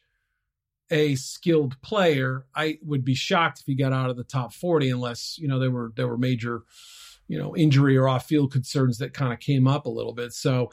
a skilled player. I would be shocked if he got out of the top forty unless, you know, there were, there were major, you know, injury or off field concerns that kind of came up a little bit. So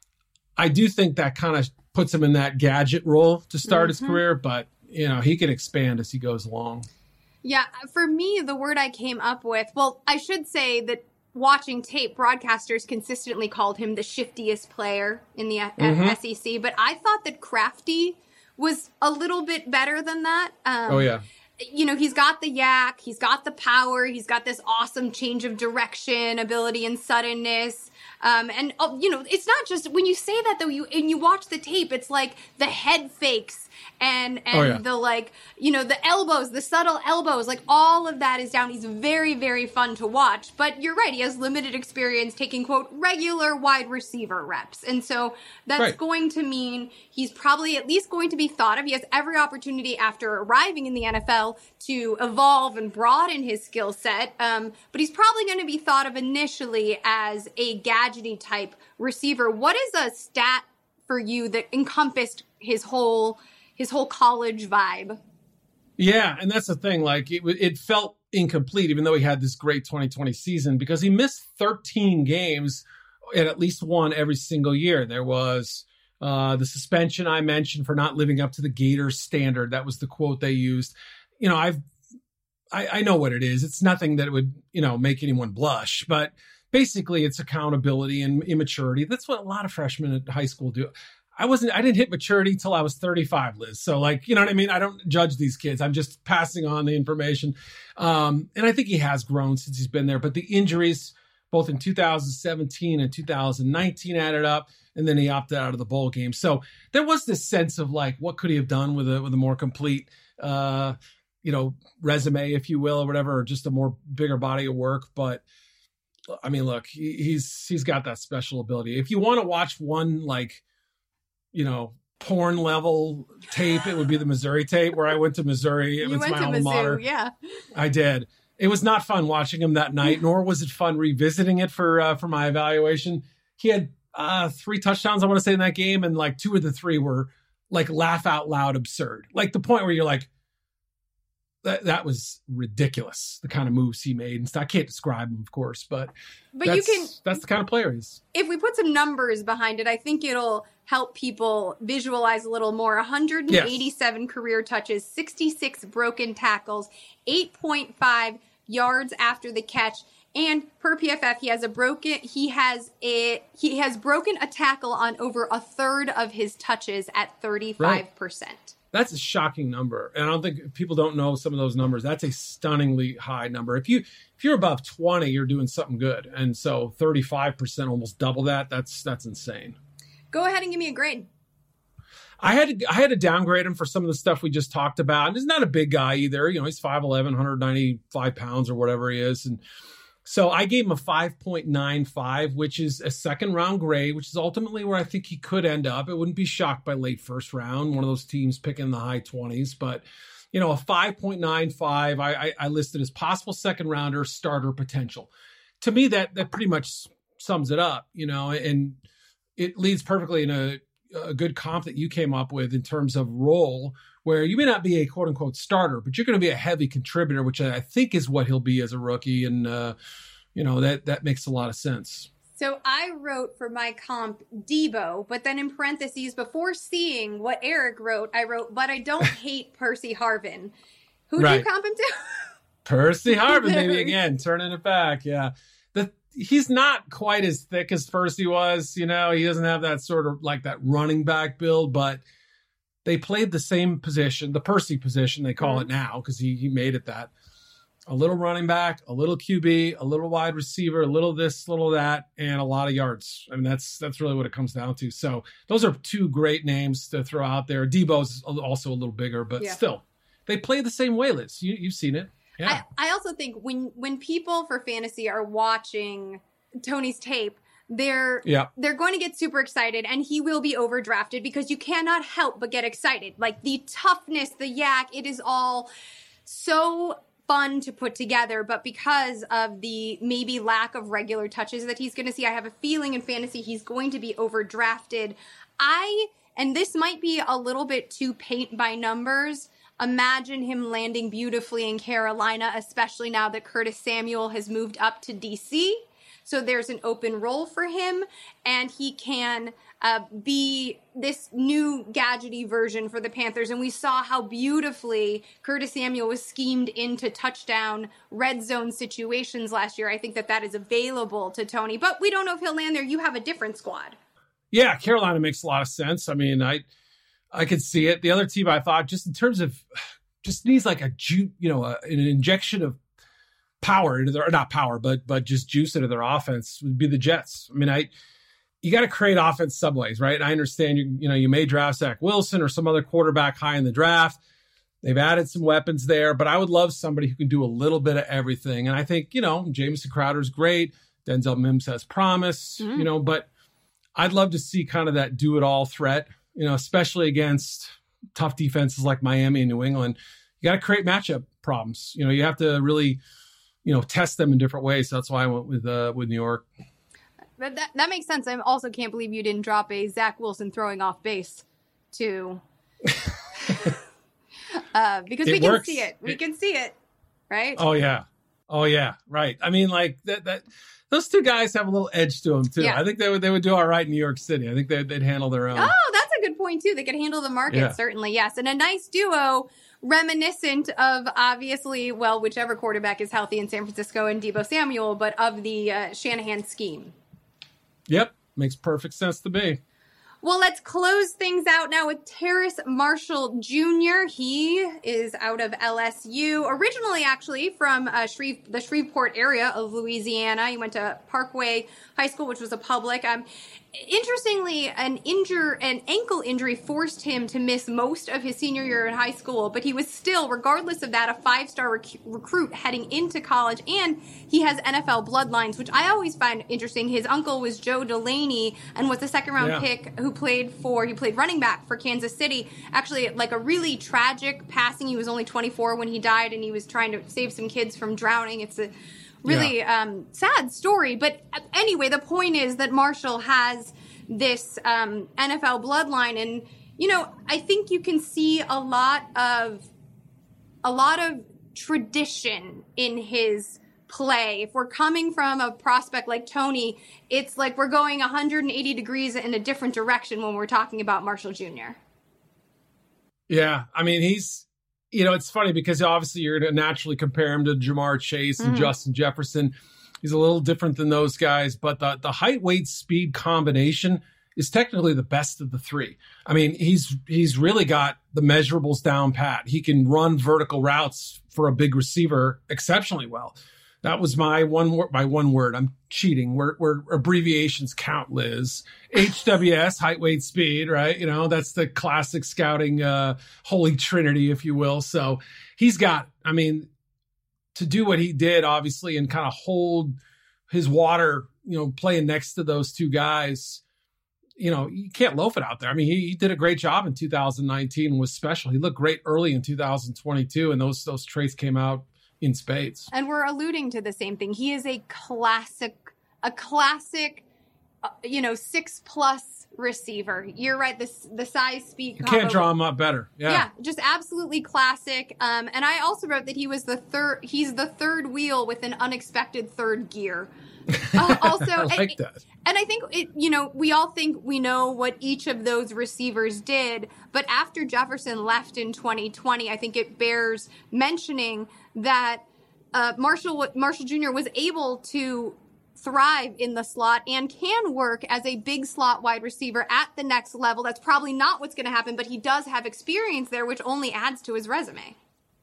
I do think that kind of puts him in that gadget role to start mm-hmm. his career, but you know, he can expand as he goes along. Yeah. For me, the word I came up with, well, I should say that watching tape, broadcasters consistently called him the shiftiest player in the mm-hmm. S E C, but I thought that crafty was a little bit better than that. Um, oh, yeah. You know, he's got the yak, he's got the power, he's got this awesome change of direction, ability, and suddenness. Um, and, uh, you know, it's not just, when you say that, though, you and you watch the tape, it's like the head fakes and and oh, yeah. the, like, you know, the elbows, the subtle elbows, like, all of that is down. He's very, very fun to watch. But you're right, he has limited experience taking, quote, regular wide receiver reps. And so that's right. going to mean he's probably at least going to be thought of. He has every opportunity after arriving in the N F L to evolve and broaden his skill set. Um, but he's probably going to be thought of initially as a gadgety type receiver. What is a stat for you that encompassed his whole his whole college vibe? Yeah, and that's the thing. Like, it it felt incomplete, even though he had this great twenty twenty season, because he missed thirteen games and at least one every single year. There was uh, the suspension I mentioned for not living up to the Gators standard. That was the quote they used. You know, I've I, I know what it is. It's nothing that would, you know, make anyone blush, but basically it's accountability and immaturity. That's what a lot of freshmen at high school do. I wasn't, I didn't hit maturity till I was thirty-five, Liz. So like, you know what I mean? I don't judge these kids. I'm just passing on the information. Um, and I think he has grown since he's been there, but the injuries, both in two thousand seventeen and two thousand nineteen added up. and then he opted out of the bowl game. So there was this sense of like, what could he have done with a with a more complete, uh, you know, resume, if you will, or whatever, or just a more bigger body of work. But I mean, look, he, he's he's got that special ability. If you want to watch one like, you know, porn level tape, it would be the Missouri tape where I went to Missouri. It You was went my to alma Mizzou, mater. yeah. I did. It was not fun watching him that night, nor was it fun revisiting it for uh, for my evaluation. He had uh, three touchdowns, I want to say, in that game, and like two of the three were like laugh out loud absurd. Like the point where you're like, that that was ridiculous, the kind of moves he made. And I can't describe him, of course, but But that's, you can, that's the kind of player he is. if we put some numbers behind it, I think it'll help people visualize a little more. one hundred eighty-seven yes. career touches, sixty-six broken tackles, eight point five yards after the catch. And per P F F, he has a broken he has a he has broken a tackle on over a third of his touches at thirty-five percent. Right. That's a shocking number. And I don't think people don't know some of those numbers. That's a stunningly high number. If you if you're above twenty, you're doing something good. And so thirty-five percent, almost double that. That's that's insane. Go ahead and give me a grade. I had to, I had to downgrade him for some of the stuff we just talked about. And he's not a big guy either. You know, he's five eleven, one hundred ninety-five pounds or whatever he is. And so I gave him a five point nine five, which is a second round grade, which is ultimately where I think he could end up. I wouldn't be shocked by late first round, one of those teams picking the high twenties. But, you know, a five point nine five, I, I, I listed as possible second rounder, starter potential. To me, that that pretty much sums it up, you know, and it leads perfectly in a, a good comp that you came up with in terms of role, where you may not be a quote unquote starter, but you're going to be a heavy contributor, which I think is what he'll be as a rookie. And, uh, you know, that, that makes a lot of sense. So I wrote for my comp Debo, but then in parentheses, before seeing what Eric wrote, I wrote, but I don't hate Percy Harvin. Who right. do you comp him to? Percy Harvin, maybe again, turning it back. Yeah. The, he's not quite as thick as Percy was. You know, he doesn't have that sort of like that running back build, but they played the same position, the Percy position, they call mm-hmm. it now, because he, he made it that. A little running back, a little Q B, a little wide receiver, a little this, little that, and a lot of yards. I mean, that's that's really what it comes down to. So those are two great names to throw out there. Debo's also a little bigger, but yeah. still, they play the same way, Liz. You, you've seen it. Yeah. I, I also think when when people for fantasy are watching Tony's tape, they're yeah. they're going to get super excited, and he will be overdrafted because you cannot help but get excited. Like the toughness, the yak, it is all so fun to put together, but because of the maybe lack of regular touches that he's going to see, I have a feeling in fantasy he's going to be overdrafted. I, and this might be a little bit too paint by numbers, imagine him landing beautifully in Carolina, especially now that Curtis Samuel has moved up to D C. So there's an open role for him, and he can uh, be this new gadgety version for the Panthers. And we saw how beautifully Curtis Samuel was schemed into touchdown red zone situations last year. I think that that is available to Tony, but we don't know if he'll land there. You have a different squad. Yeah, Carolina makes a lot of sense. I mean, I I could see it. The other team I thought, just in terms of, just needs like a ju- you know, a, an injection of power into their, not power, but but just juice into their offense would be the Jets. I mean, I you got to create offense some ways, right? I understand you you know you may draft Zach Wilson or some other quarterback high in the draft. They've added some weapons there, but I would love somebody who can do a little bit of everything. And I think, you know, Jamison Crowder's great. Denzel Mims has promise, mm-hmm. you know, but I'd love to see kind of that do it all threat, you know, especially against tough defenses like Miami and New England. You got to create matchup problems. You know, you have to really, you know, test them in different ways. So that's why I went with uh, with New York. But that that makes sense. I also can't believe you didn't drop a Zach Wilson throwing off base to, uh, because it we can works. see it. We it, can see it, right? Oh yeah, oh yeah, right. I mean, like that that those two guys have a little edge to them too. Yeah. I think they would they would do all right in New York City. I think they'd, they'd handle their own. Oh, that's a good point too. They could handle the market, yeah. certainly. Yes, and a nice duo. Reminiscent of, obviously, well, whichever quarterback is healthy in San Francisco and Debo Samuel, but of the uh, Shanahan scheme. Yep. Makes perfect sense to me. Well, let's close things out now with Terrace Marshall Junior He is out of L S U, originally actually from uh, Shreve, the Shreveport area of Louisiana. He went to Parkway High School, which was a public. Um, Interestingly, an injure, an ankle injury forced him to miss most of his senior year in high school, but he was still, regardless of that, a five-star rec- recruit heading into college, and he has N F L bloodlines, which I always find interesting. His uncle was Joe Delaney and was a second-round yeah. pick who played for, he played running back for Kansas City. Actually, like a really tragic passing. He was only twenty-four when he died, and he was trying to save some kids from drowning. It's a really yeah. um, sad story. But anyway, the point is that Marshall has this um, N F L bloodline. And, you know, I think you can see a lot of a lot of tradition in his play. If we're coming from a prospect like Tony, it's like we're going one hundred eighty degrees in a different direction when we're talking about Marshall Junior Yeah, I mean, he's... You know, it's funny because obviously you're going to naturally compare him to Jamar Chase and mm-hmm. Justin Jefferson. He's a little different than those guys, but the, the height, weight, speed combination is technically the best of the three. I mean, he's he's really got the measurables down pat. He can run vertical routes for a big receiver exceptionally well. That was my one word, my one word. I'm cheating. Where where abbreviations count, Liz. H W S, height, weight, speed, right? You know, that's the classic scouting uh, holy trinity, if you will. So he's got, I mean, to do what he did, obviously, and kind of hold his water, you know, playing next to those two guys, you know, you can't loaf it out there. I mean, he, he did a great job in two thousand nineteen, was special. He looked great early in two thousand twenty-two, and those those traits came out in spades. And we're alluding to the same thing. He is a classic, a classic, uh, you know, six plus receiver. You're right. This the size speed. You can't draw him up better. Yeah. Yeah, just absolutely classic. Um, and I also wrote that he was the third. He's the third wheel with an unexpected third gear. Uh, also, I like and, that. And I think it. You know, we all think we know what each of those receivers did, but after Jefferson left in twenty twenty, I think it bears mentioning that uh, Marshall Marshall Junior was able to thrive in the slot and can work as a big slot wide receiver at the next level. That's probably not what's going to happen, but he does have experience there, which only adds to his resume.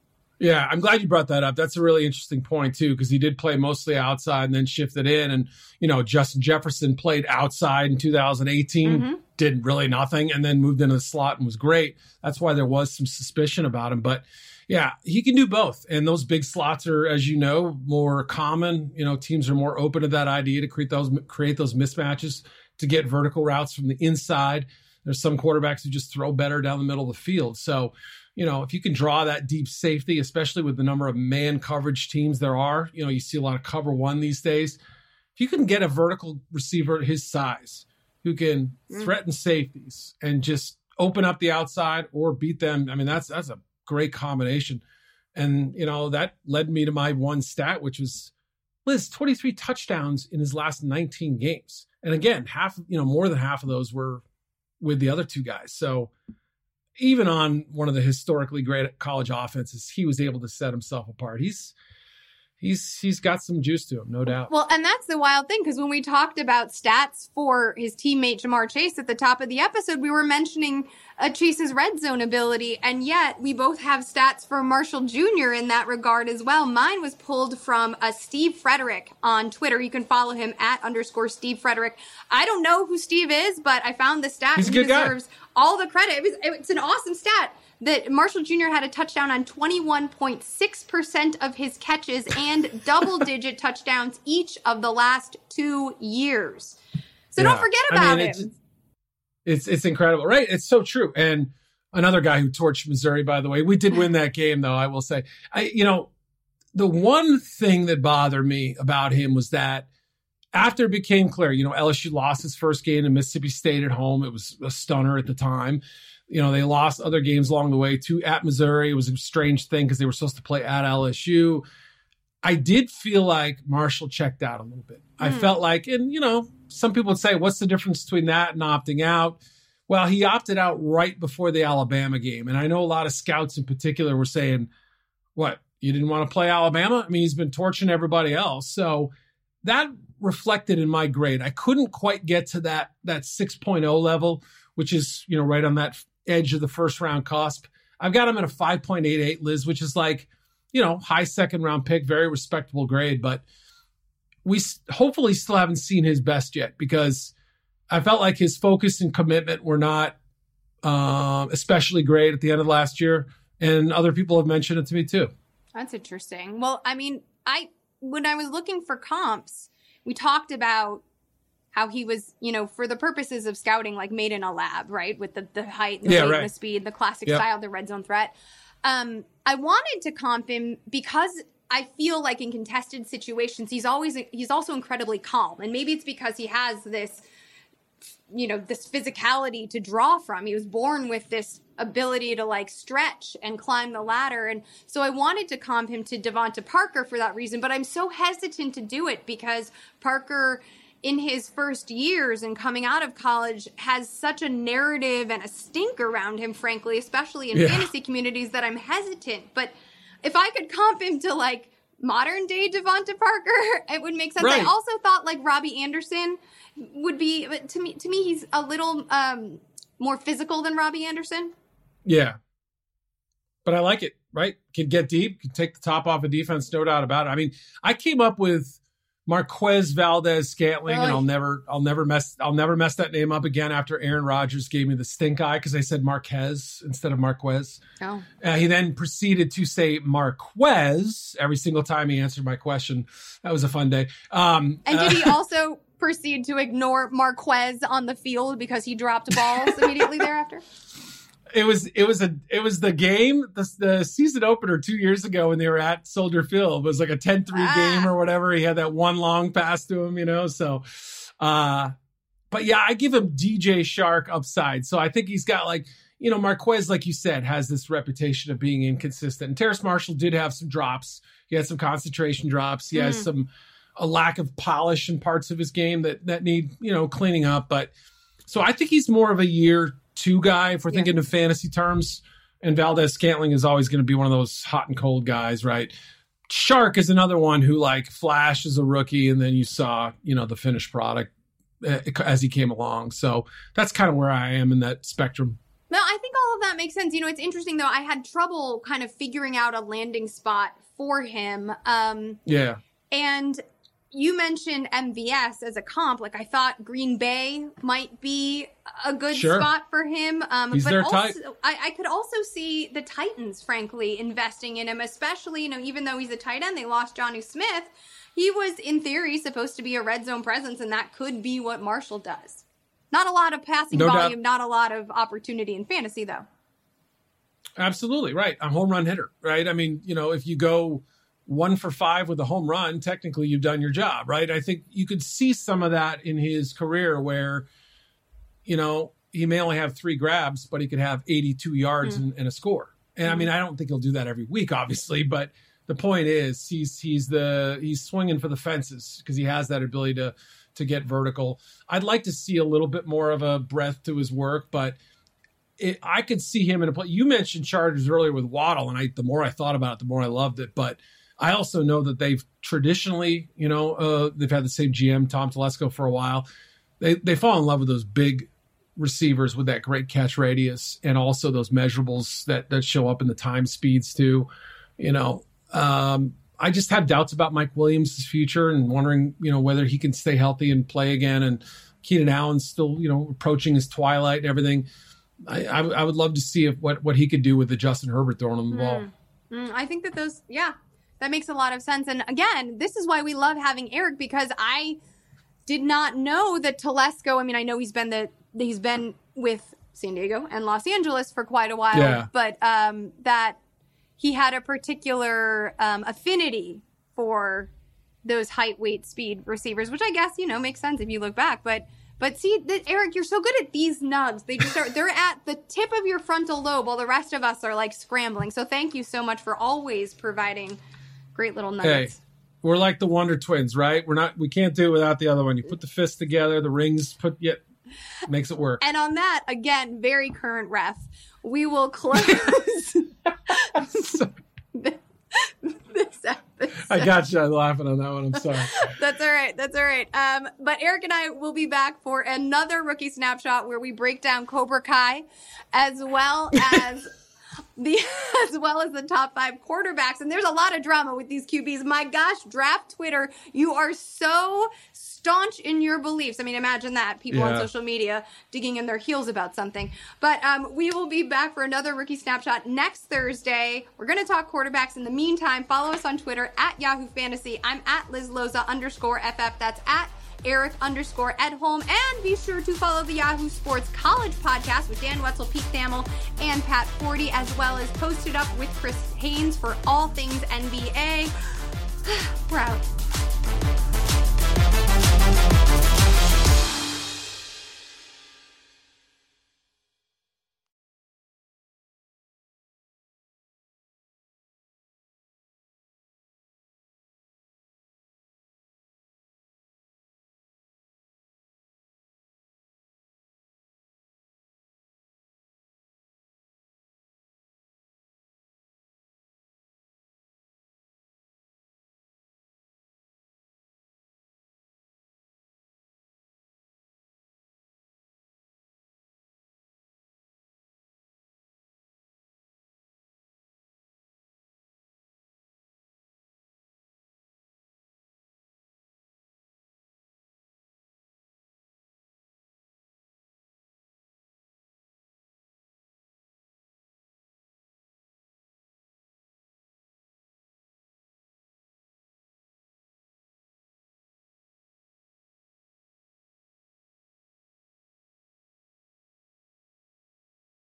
Yeah, I'm glad you brought that up. That's a really interesting point, too, because he did play mostly outside and then shifted in. And, you know, Justin Jefferson played outside in two thousand eighteen, mm-hmm. did really nothing, and then moved into the slot and was great. That's why there was some suspicion about him. But, yeah, he can do both. And those big slots are, as you know, more common. You know, teams are more open to that idea to create those create those mismatches to get vertical routes from the inside. There's some quarterbacks who just throw better down the middle of the field. So, you know, if you can draw that deep safety, especially with the number of man coverage teams there are, you know, you see a lot of cover one these days. If you can get a vertical receiver his size who can mm. threaten safeties and just open up the outside or beat them, I mean, that's that's a great combination. And, you know, that led me to my one stat, which was Liz, twenty-three touchdowns in his last nineteen games. And again, half, you know, more than half of those were with the other two guys. So even on one of the historically great college offenses, he was able to set himself apart. He's he's he's got some juice to him, no doubt. Well, and that's the wild thing, because when we talked about stats for his teammate Jamar Chase at the top of the episode, we were mentioning uh, Chase's red zone ability, and yet we both have stats for Marshall Junior in that regard as well. Mine was pulled from uh, Steve Frederick on Twitter. You can follow him at underscore Steve Frederick. I don't know who Steve is, but I found the stat. He's a he good deserves guy. all the credit. It was, it's an awesome stat that Marshall Junior had a touchdown on twenty-one point six percent of his catches and double-digit touchdowns each of the last two years. So yeah. don't forget about I mean, him. It's, it's it's incredible, right? It's so true. And another guy who torched Missouri, by the way. We did win that game, though, I will say. I, you know, the one thing that bothered me about him was that after it became clear, you know, L S U lost his first game to Mississippi State at home. It was a stunner at the time. You know, they lost other games along the way, too, at Missouri. It was a strange thing because they were supposed to play at L S U. I did feel like Marshall checked out a little bit. Mm. I felt like, and, you know, some people would say, what's the difference between that and opting out? Well, he opted out right before the Alabama game. And I know a lot of scouts in particular were saying, what, you didn't want to play Alabama? I mean, he's been torching everybody else. So that reflected in my grade. I couldn't quite get to that that six point oh level, which is, you know, right on that edge of the first round cusp. I've got him at a five point eight eight, Liz, which is like, you know, high second round pick, very respectable grade. But we hopefully still haven't seen his best yet, because I felt like his focus and commitment were not um, especially great at the end of last year. And other people have mentioned it to me too. That's interesting. Well, I mean, I when I was looking for comps, we talked about how he was, you know, for the purposes of scouting, like made in a lab, right? With the, the height, the yeah, weight, right. the speed, the classic yep. style, the red zone threat. Um, I wanted to comp him because I feel like in contested situations, he's always, he's also incredibly calm. And maybe it's because he has this, you know, this physicality to draw from. He was born with this ability to like stretch and climb the ladder. And so I wanted to comp him to Devonta Parker for that reason, but I'm so hesitant to do it because Parker in his first years and coming out of college has such a narrative and a stink around him, frankly, especially in yeah. fantasy communities, that I'm hesitant. But if I could comp him to like modern day Devonta Parker, it would make sense. Right. I also thought like Robbie Anderson would be, but to me, to me, he's a little um, more physical than Robbie Anderson. Yeah. But I like it, right? Can get deep, can take the top off of defense, no doubt about it. I mean, I came up with Marquez Valdez Scantling, really? and I'll never, I'll never mess, I'll never mess that name up again after Aaron Rodgers gave me the stink eye because I said Marquez instead of Marquez. Oh. Uh, he then proceeded to say Marquez every single time he answered my question. That was a fun day. Um, and did uh, he also proceed to ignore Marquez on the field because he dropped balls immediately thereafter? It was it was a it was the game the, the season opener two years ago when they were at Soldier Field. It was like a ten three ah. game or whatever. He had that one long pass to him, you know. So, uh, but yeah, I give him D J Shark upside. So I think he's got like you know Marquez, like you said, has this reputation of being inconsistent. And Terrace Marshall did have some drops. He had some concentration drops. He mm. has some a lack of polish in parts of his game that that need you know cleaning up. But so I think he's more of a year two guy if we're thinking yeah. in fantasy terms, and Valdez Scantling is always going to be one of those hot and cold guys, right? Shark is another one who like flashed as a rookie, and then you saw you know the finished product as he came along. So that's kind of where I am in that spectrum. No, I think all of that makes sense. You know, it's interesting though. I had trouble kind of figuring out a landing spot for him. Um, yeah, and you mentioned M V S as a comp. Like I thought Green Bay might be a good sure. spot for him. Um, He's but their also, type. I, I could also see the Titans, frankly, investing in him, especially, you know, even though he's a tight end, they lost Jonnu Smith. He was, in theory, supposed to be a red zone presence, and that could be what Marshall does. Not a lot of passing no volume, doubt. not a lot of opportunity in fantasy, though. Absolutely, right. A home run hitter, right? I mean, you know, if you go one for five with a home run, technically you've done your job, right? I think you could see some of that in his career where, you know, he may only have three grabs, but he could have eighty-two yards mm. and, and a score. And mm. I mean, I don't think he'll do that every week, obviously, but the point is he's, he's the, he's swinging for the fences because he has that ability to, to get vertical. I'd like to see a little bit more of a breadth to his work, but it, I could see him in a play. You mentioned Chargers earlier with Waddle, and I, the more I thought about it, the more I loved it, but I also know that they've traditionally, you know, uh, they've had the same G M, Tom Telesco, for a while. They they fall in love with those big receivers with that great catch radius and also those measurables that that show up in the time speeds too. You know, um, I just have doubts about Mike Williams' future and wondering, you know, whether he can stay healthy and play again. And Keenan Allen's still, you know, approaching his twilight and everything. I, I, I would love to see if, what what he could do with the Justin Herbert throwing him the ball. Mm. Mm, I think that those, yeah. That makes a lot of sense. And again, this is why we love having Eric, because I did not know that Telesco, I mean, I know he's been the he's been with San Diego and Los Angeles for quite a while, yeah. but um, that he had a particular um, affinity for those height, weight, speed receivers, which I guess, you know, makes sense if you look back. But but see, the, Eric, you're so good at these nugs. They just are, they're at the tip of your frontal lobe while the rest of us are like scrambling. So thank you so much for always providing great little nuggets. Hey, we're like the Wonder Twins, right? We're not. We can't do it without the other one. You put the fists together, the rings put yet makes it work. And on that, again, very current ref. We will close so, this, this episode. I got you laughing on that one. I'm sorry. That's all right. That's all right. Um, but Eric and I will be back for another Rookie Snapshot where we break down Cobra Kai, as well as. The as well as the top five quarterbacks. And there's a lot of drama with these Q Bs. My gosh, Draft Twitter, you are so staunch in your beliefs. I mean, imagine that. People Yeah. on social media digging in their heels about something. But um, we will be back for another Rookie Snapshot next Thursday. We're going to talk quarterbacks. In the meantime, follow us on Twitter at Yahoo Fantasy. I'm at Liz Loza underscore F F. That's at Eric underscore Edholm. And be sure to follow the Yahoo Sports College podcast with Dan Wetzel, Pete Thamel, and Pat Forty, as well as Posted Up with Chris Haynes for all things N B A. We're out.